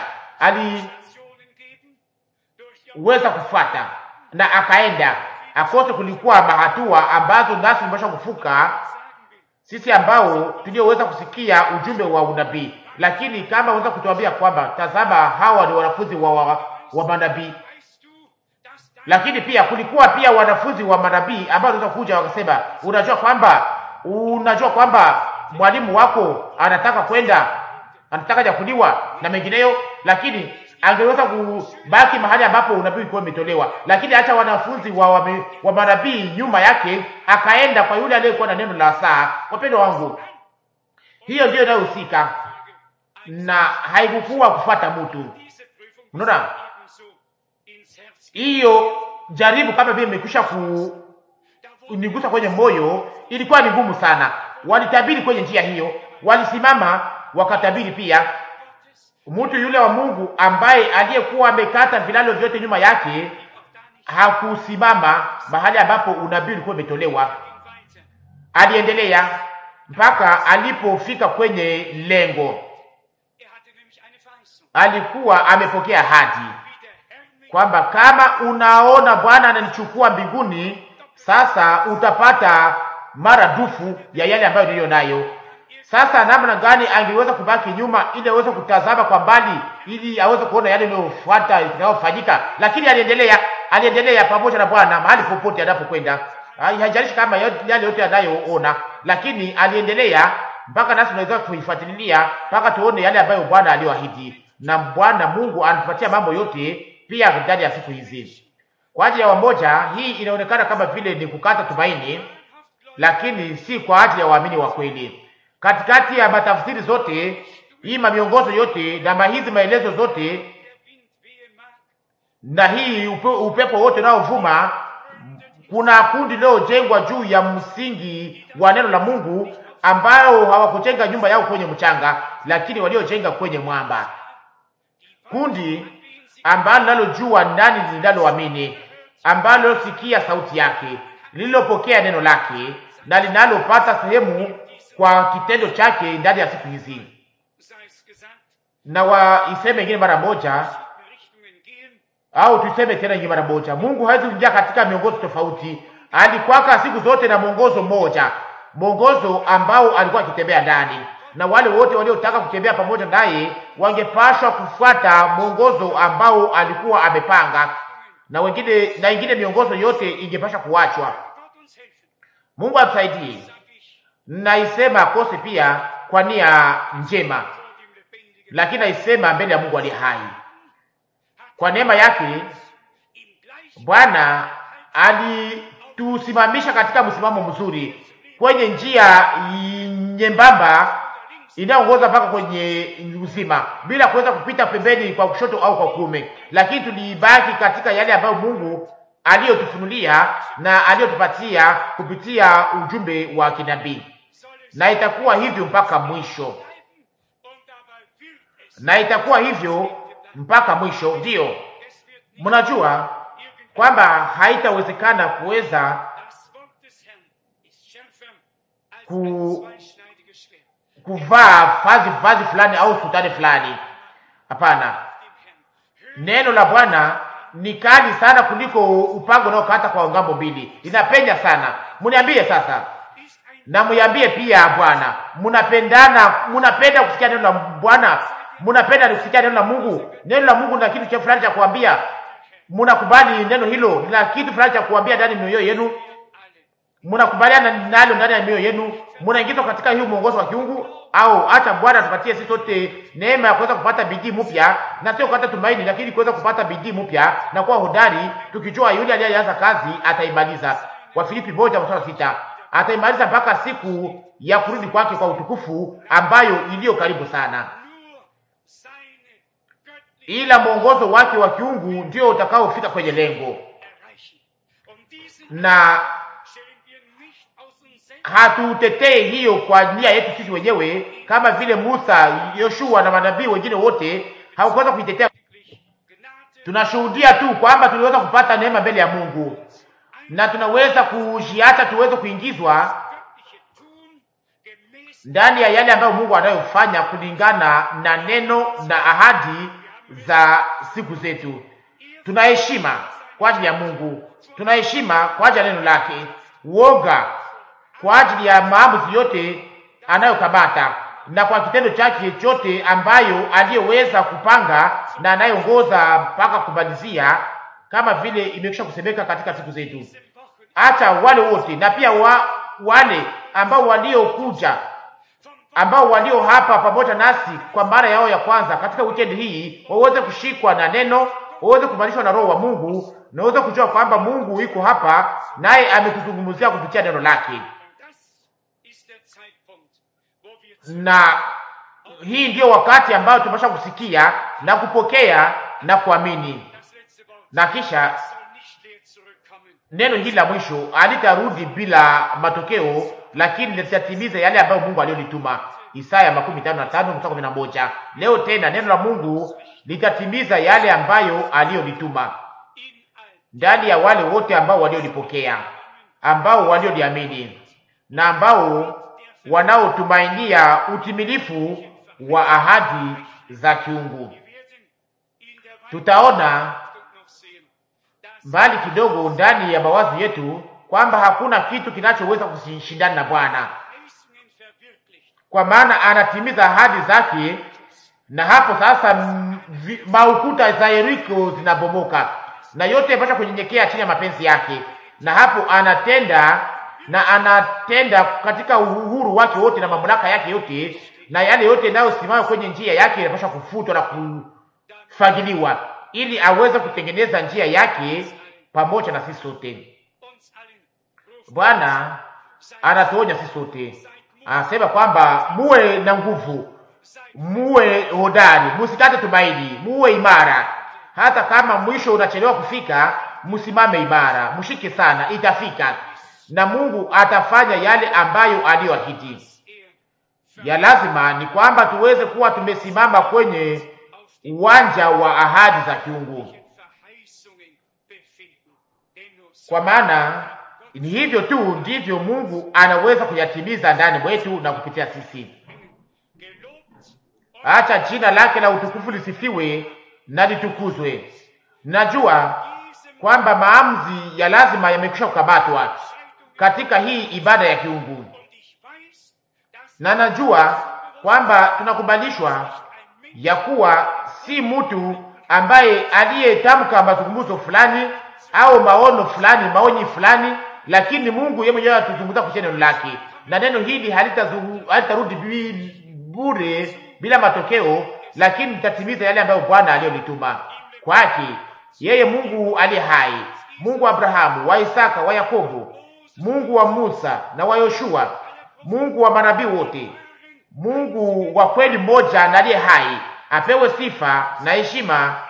aliweza kufuata na akaenda akose. Kulikuwa mahatua ambazo nasi tumesha kufuka sisi ambao tulioweza kusikia ujumbe wa unabii, lakini kama unaweza kutuambia kwamba tazama hawa ni wanafunzi wa, wa, wa manabii, lakini pia kulikuwa pia wanafunzi wa manabii ambao wanaweza kuja wakasema, unajua kwamba unajua kwamba mwalimu wako anataka kwenda, anataka jakuliwa na mengineyo, lakini angeweza kubaki mahali ambapo unabii ulikuwa umetolewa, lakini acha wanafunzi wa, wa, wa manabii nyuma yake akaenda kwa yule aliyekuwa na neno la saa. Wapendwa wangu, hiyo ndio inayohusika na haikukuwa kufuata mtu. Unaona? Hiyo jaribu kama vile imekwisha kunigusa kwenye moyo, ilikuwa ni ngumu sana. Walitabiri kwenye njia hiyo, walisimama wakatabiri pia. Mtu yule wa Mungu ambaye aliyekuwa amekata vilalo vyote nyuma yake hakusimama mahali ambapo unabii ulikuwa umetolewa. Aliendelea mpaka alipofika kwenye lengo. Alikuwa amepokea ahadi kwamba kama unaona Bwana ananichukua mbinguni, sasa utapata maradufu ya yale ambayo niliyo nayo. Sasa namna gani angeweza kubaki nyuma ili aweze kutazama kwa mbali ili aweze kuona yale yanayofuata yanayofanyika? Lakini aliendelea, aliendelea pamoja na Bwana mahali popote anapokwenda. Haijalishi kama yale yote anayoona, lakini aliendelea mpaka nasi tunaweza kuifuatilia mpaka tuone yale ambayo Bwana aliyoahidi. Na Bwana Mungu anatupatia mambo yote pia ndani ya siku hizi. Kwa ajili ya wamoja hii inaonekana kama vile ni kukata tumaini, lakini si kwa ajili ya waamini wa kweli. Katikati ya matafsiri zote, hii miongozo yote na hizi maelezo zote na hii upe, upepo wote unaovuma, kuna kundi lililojengwa juu ya msingi wa neno la Mungu, ambao hawakujenga nyumba yao kwenye mchanga, lakini waliojenga kwenye mwamba. Kundi ambalo linalojua ndani linaloamini, ambalo sikia sauti yake, lililopokea neno lake na linalopata sehemu kwa kitendo chake ndani ya siku hizi. Na waiseme ingine mara moja, au tuseme tena ingine mara moja, Mungu hawezi kuingia katika miongozo tofauti. Alikuwa siku zote na mwongozo mmoja, mwongozo ambao alikuwa akitembea ndani, na wale wote waliotaka kutembea pamoja naye wangepashwa kufuata mwongozo ambao alikuwa amepanga, na wengine na ingine miongozo yote ingepashwa kuachwa. Mungu atusaidie. Naisema kose pia kwa nia njema, lakini naisema mbele ya Mungu aliye hai. Kwa neema yake Bwana alitusimamisha katika msimamo mzuri kwenye njia nyembamba inaongoza mpaka kwenye uzima, bila kuweza kupita pembeni kwa kushoto au kwa kuume, lakini tulibaki katika yale ambayo Mungu aliyotufunulia na aliyotupatia kupitia ujumbe wa kinabii. Na itakuwa hivyo mpaka mwisho, na itakuwa hivyo mpaka mwisho. Ndiyo, mnajua kwamba haitawezekana kuweza ku kuvaa vazi vazi fulani au sutani fulani. Hapana, neno la Bwana ni kali sana kuliko upango unaokata kwa ngambo mbili, inapenya sana. Mniambie sasa, na mniambie pia Bwana, mnapendana, mnapenda kusikia neno la Bwana, mnapenda kusikia neno la Mungu. Neno la Mungu na kitu cha fulani cha kuambia, mnakubali neno hilo na kitu fulani cha kuambia ndani ya mioyo yenu, mnakubaliana nalo ndani ya mioyo yenu, mnaingizwa katika hiyo mwongozo wa kiungu. Au acha Bwana atupatie sisi sote neema ya kuweza kupata bidii mpya, na sio kupata tumaini, lakini kuweza kupata bidii mpya na kuwa hodari, tukijua yule aliyeanza kazi ataimaliza. Wafilipi moja mstari sita, ataimaliza mpaka siku ya kurudi kwake kwa utukufu, ambayo iliyo karibu sana. Ila mwongozo wake wa kiungu ndio utakaofika kwenye lengo, na hatutetei hiyo kwa nia yetu sisi wenyewe, kama vile Musa, Yoshua na manabii wengine wote hawakuweza kuitetea. Tunashuhudia tu kwamba tuliweza kupata neema mbele ya Mungu, na tunaweza kujiacha tuweze kuingizwa ndani ya yale ambayo Mungu anayofanya kulingana na neno na ahadi za siku zetu. Tunaheshima kwa ajili ya Mungu, tunaheshima kwa ajili ya neno lake, uoga kwa ajili ya maamuzi yote anayokamata, na kwa kitendo chake chote ambayo aliyeweza kupanga na anayeongoza mpaka kumalizia, kama vile imekwisha kusemeka katika siku zetu. Acha wale wote na pia wa, wale ambao waliokuja, ambao walio hapa pamoja nasi kwa mara yao ya kwanza katika weekend hii, waweze kushikwa na neno, waweze kumalishwa na Roho wa Mungu, na waweze kujua kwamba Mungu yuko hapa, naye ametuzungumzia kupitia neno lake. Na hii ndio wakati ambao tumesha kusikia na kupokea na kuamini, na kisha neno hili la mwisho alitarudi bila matokeo, lakini litatimiza yale ambayo Mungu aliyolituma. Isaya makumi tano na tano mstari kumi na moja. Leo tena neno la Mungu litatimiza yale ambayo aliyolituma ndani ya wale wote ambao waliolipokea, ambao walioliamini, na ambao wanaotumainia utimilifu wa ahadi za kiungu. Tutaona mbali kidogo ndani ya mawazo yetu kwamba hakuna kitu kinachoweza kushindana na Bwana, kwa maana anatimiza ahadi zake. Na hapo sasa maukuta za Yeriko zinabomoka na yote yapasha kunyenyekea chini ya mapenzi yake, na hapo anatenda na anatenda katika uhuru wake wote na mamlaka yake yote, na yale yote yanayosimama kwenye njia yake yanapaswa kufutwa na kufagiliwa ili aweze kutengeneza njia yake pamoja na sisi sote. Bwana anatuonya sisi sote, anasema kwamba muwe na nguvu, muwe hodari, musikate tumaini, muwe imara. Hata kama mwisho unachelewa kufika, msimame imara, mshike sana, itafika na Mungu atafanya yale ambayo aliyoahidi. Ya lazima ni kwamba tuweze kuwa tumesimama kwenye uwanja wa ahadi za kiungu, kwa maana ni hivyo tu ndivyo Mungu anaweza kuyatimiza ndani mwetu na kupitia sisi. Acha jina lake la utukufu lisifiwe na litukuzwe. Najua kwamba maamuzi ya lazima yamekwisha kukamatwa katika hii ibada ya kiungu, na najua kwamba tunakubalishwa ya kuwa si mtu ambaye aliyetamka mazungumzo fulani au maono fulani, maonyi fulani, lakini Mungu yeye mwenyewe atuzungumza kwa neno lake, na neno hili halitarudi bure bila matokeo, lakini litatimiza yale ambayo Bwana aliyolituma kwake. Yeye Mungu aliye hai, Mungu wa Abrahamu, wa Isaka, wa Yakobo, Mungu wa Musa na wa Yoshua, Mungu wa manabii wote, Mungu wa kweli mmoja na aliye hai, apewe sifa na heshima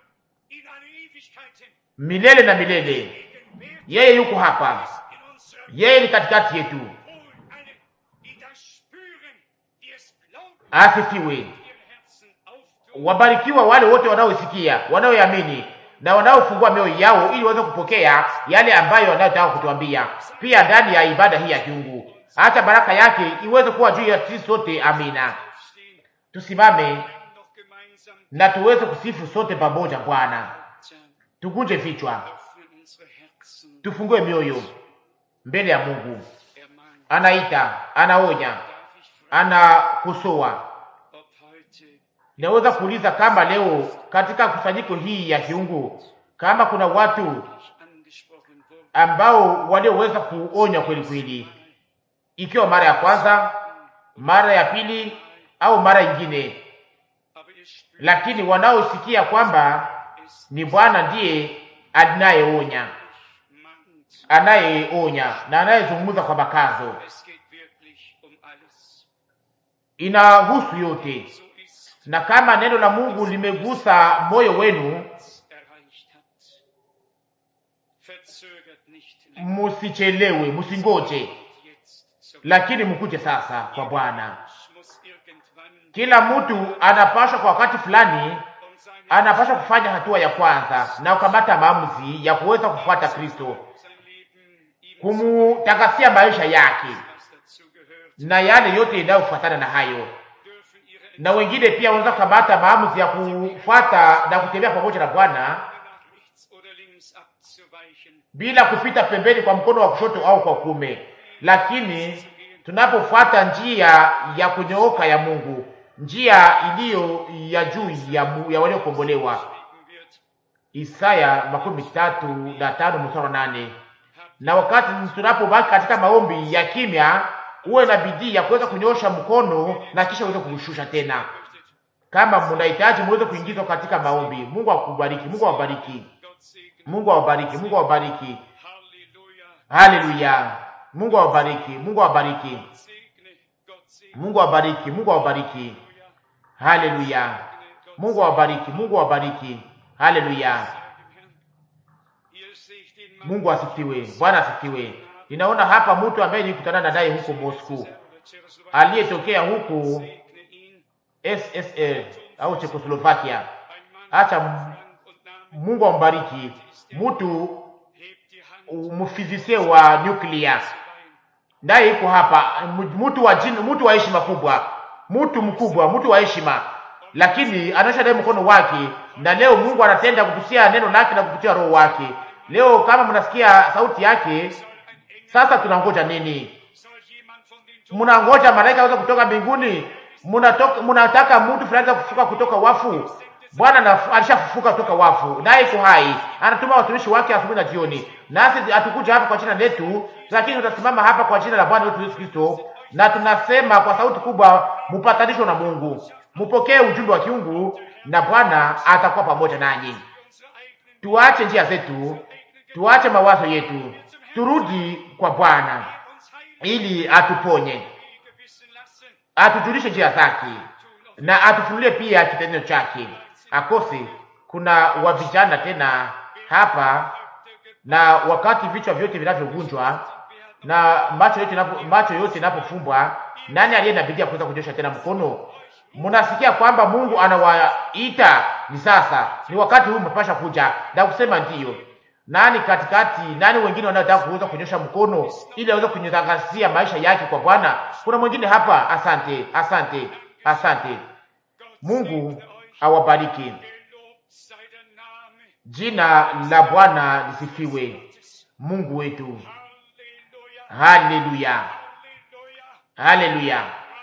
milele na milele. Yeye yuko hapa, yeye ni katikati yetu. Asifiwe. Wabarikiwa wale wote wanaosikia, wanaoamini na wanaofungua mioyo yao ili waweze kupokea yale ambayo wanayotaka kutuambia pia ndani ya ibada hii ya kiungu. Hata baraka yake iweze kuwa juu ya sisi sote. Amina. Tusimame na tuweze kusifu sote pamoja Bwana. Tukunje vichwa, tufungue mioyo mbele ya Mungu. Anaita, anaonya, anakosoa. Naweza kuuliza kama leo katika kusanyiko hii ya kiungu, kama kuna watu ambao walioweza kuonya kweli kweli, ikiwa mara ya kwanza, mara ya pili au mara nyingine, lakini wanaosikia kwamba ni Bwana ndiye anayeonya, anayeonya na anayezungumza kwa makazo. Inahusu yote, na kama neno la Mungu limegusa moyo wenu, musichelewe, musingoje, lakini mkuje sasa kwa Bwana. Kila mtu anapaswa kwa wakati fulani, anapaswa kufanya hatua ya kwanza na kukamata maamuzi ya kuweza kufuata Kristo, kumutakasia maisha yake na yale yote inayofuatana na hayo. Na wengine pia wanaweza kukamata maamuzi ya kufuata na kutembea pamoja na Bwana bila kupita pembeni kwa mkono wa kushoto au kwa kume, lakini tunapofuata njia ya kunyooka ya Mungu, njia iliyo ya juu ya, ya waliokombolewa. Isaya makumi tatu na tano mstari wa nane. Na wakati tunapobaki katika maombi ya kimya, uwe na bidii ya kuweza kunyosha mkono na kisha uweze kushusha tena. Kama mnahitaji muweze kuingizwa katika maombi. Mungu akubariki, Mungu awabariki. Mungu awabariki, Mungu awabariki. Haleluya. Mungu awabariki, Mungu awabariki. Mungu awabariki, Mungu awabariki. Haleluya. Mungu awabariki, Mungu awabariki. Haleluya. Mungu asifiwe, Bwana asifiwe. Ninaona hapa mtu ambaye nilikutana naye huko Moscow, aliyetokea huko S S R au Czechoslovakia. Acha Mungu ambariki. Mtu mfizisie wa nuclear ndiye yuko hapa, mtu wa jini, mtu wa heshima kubwa, mtu mkubwa, mtu wa heshima, lakini anaosha dai mkono wake, na leo Mungu anatenda kupitia neno lake na kupitia roho wake. Leo kama mnasikia sauti yake, sasa tunangoja nini? Mnangoja malaika aweze kutoka mbinguni? Mnatoka mnataka mtu fulani kufufuka kutoka wafu? Bwana alishafufuka kutoka wafu, naye iko hai. Anatuma watumishi wake asubuhi na jioni. Nasi hatukuja hapa kwa jina letu, lakini tutasimama hapa kwa jina la Bwana wetu Yesu Kristo, na tunasema kwa sauti kubwa, mpatanisho na Mungu. Mpokee ujumbe wa kiungu na Bwana atakuwa pamoja nanyi. Tuache njia zetu, tuache mawazo yetu, turudi kwa Bwana ili atuponye, atujulishe njia zake na atufunulie pia kitendo chake. Akose kuna wa vijana tena hapa, na wakati vichwa vyote vinavyovunjwa na macho yote napo, macho yote yanapofumbwa, nani aliye na bidii kuweza kunyosha tena mkono? Mnasikia kwamba Mungu anawaita, ni sasa, ni wakati huu mpasha kuja na kusema ndiyo. Nani katikati, nani wengine wanaotaka kuweza kunyosha mkono ili aweze kunyang'azia maisha yake kwa Bwana? Kuna mwingine hapa? Asante, asante, asante. Mungu awabariki. Jina la Bwana lisifiwe. Mungu wetu. Haleluya. Haleluya.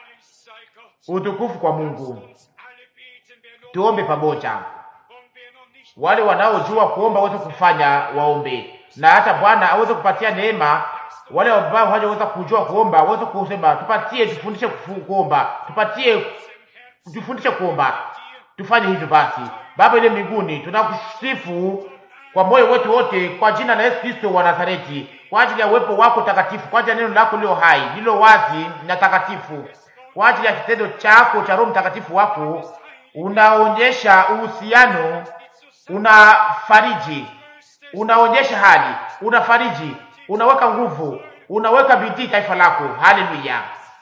Utukufu kwa Mungu. Tuombe pamoja. Wale wanaojua kuomba waweze kufanya waombe, na hata Bwana aweze kupatia neema wale ambao hawajaweza kujua kuomba waweze kusema, tupatie, tufundishe kuomba, tupatie, tufundishe kuomba. Tufanye hivyo basi. Baba ile mbinguni, tunakusifu kwa moyo wetu wote kwa jina la Yesu Kristo wa Nazareti, kwa ajili ya uwepo wako takatifu, kwa ajili ya neno lako lilo hai, lilo wazi na takatifu, kwa ajili ya kitendo chako cha Roho Mtakatifu wako. Unaonyesha uhusiano, unafariji, unaonyesha hali, unafariji, unaweka nguvu, unaweka bidii taifa lako. Haleluya.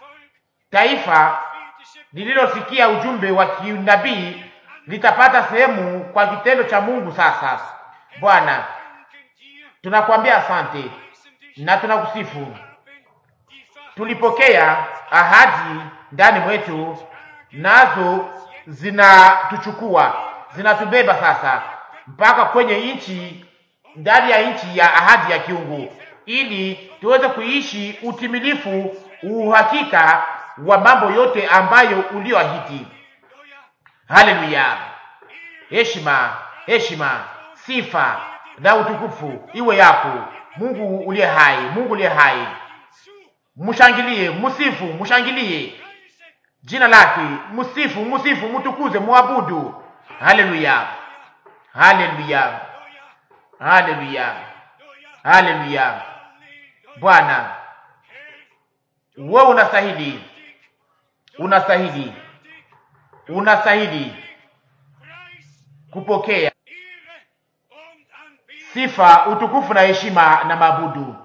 Taifa lililosikia ujumbe wa kinabii litapata sehemu kwa kitendo cha Mungu. Sasa Bwana, tunakuambia asante na tunakusifu. Tulipokea ahadi ndani mwetu, nazo zinatuchukua, zinatubeba sasa mpaka kwenye nchi, ndani ya nchi ya ahadi ya kiungu, ili tuweze kuishi utimilifu, uhakika wa mambo yote ambayo ulioahidi. Haleluya. Heshima, heshima, sifa na utukufu iwe yako Mungu uliye hai, Mungu uliye hai. Mshangilie, msifu, mshangilie jina lake, msifu, msifu, mtukuze, muabudu. Haleluya. Haleluya. Haleluya. Haleluya. Bwana, wewe unastahili, unastahili, unastahili kupokea sifa, utukufu na heshima na mabudu.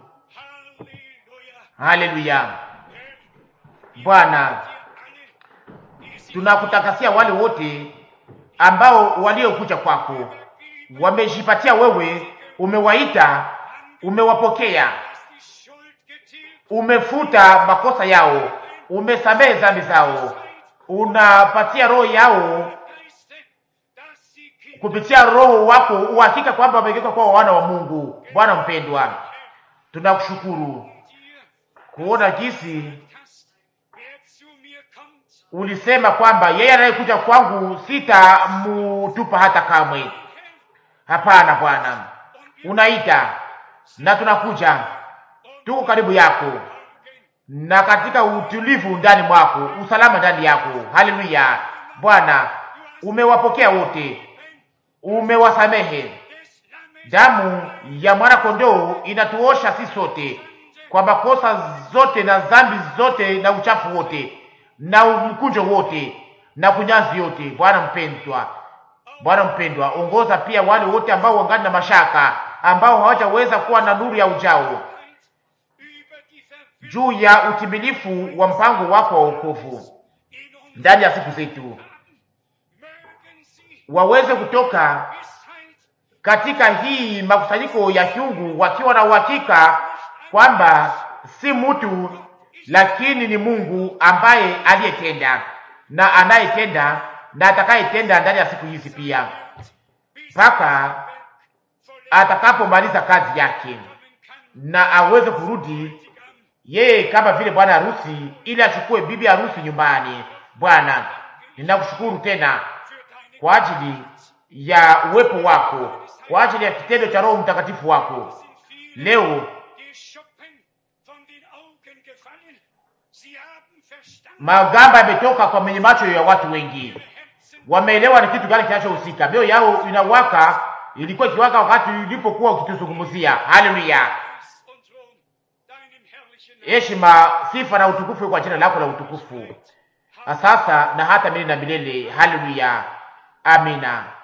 Haleluya. Bwana, tunakutakasia wale wote ambao waliokuja kwako, wamejipatia wewe, umewaita, umewapokea, umefuta makosa yao, umesamehe dhambi zao, unapatia roho yao kupitia roho wako uhakika kwamba wamegeuka kuwa wana wa Mungu. Bwana mpendwa, tunakushukuru kuona jinsi ulisema kwamba yeye anayekuja kwangu sitamutupa hata kamwe. Hapana Bwana, unaita na tunakuja, tuko karibu yako, na katika utulivu ndani mwako, usalama ndani yako. Haleluya. Bwana, umewapokea wote, umewasamehe. Damu ya mwana kondoo inatuosha sisi sote kwa makosa zote na dhambi zote na uchafu wote na mkunjo wote na kunyanzi yote. Bwana mpendwa, Bwana mpendwa, ongoza pia wale wote ambao wangali na mashaka, ambao hawajaweza kuwa na nuru ya ujao juu ya utimilifu wa mpango wako wa wokovu ndani ya siku zetu, waweze kutoka katika hii makusanyiko ya kiungu wakiwa na uhakika kwamba si mtu lakini ni Mungu ambaye aliyetenda na anayetenda na atakayetenda ndani ya siku hizi pia, mpaka atakapomaliza kazi yake na aweze kurudi yeye kama vile bwana harusi, ili achukue bibi harusi nyumbani. Bwana, ninakushukuru tena kwa ajili ya uwepo wako, kwa ajili ya kitendo cha Roho Mtakatifu wako. Leo magamba yametoka kwa mwenye macho ya watu wengi, wameelewa ni kitu gani kinachohusika. Mioyo yao inawaka, ilikuwa ikiwaka wakati ulipokuwa ukituzungumzia. Haleluya! Heshima, sifa na utukufu kwa jina lako la utukufu, sasa na hata milele na milele. Haleluya, amina.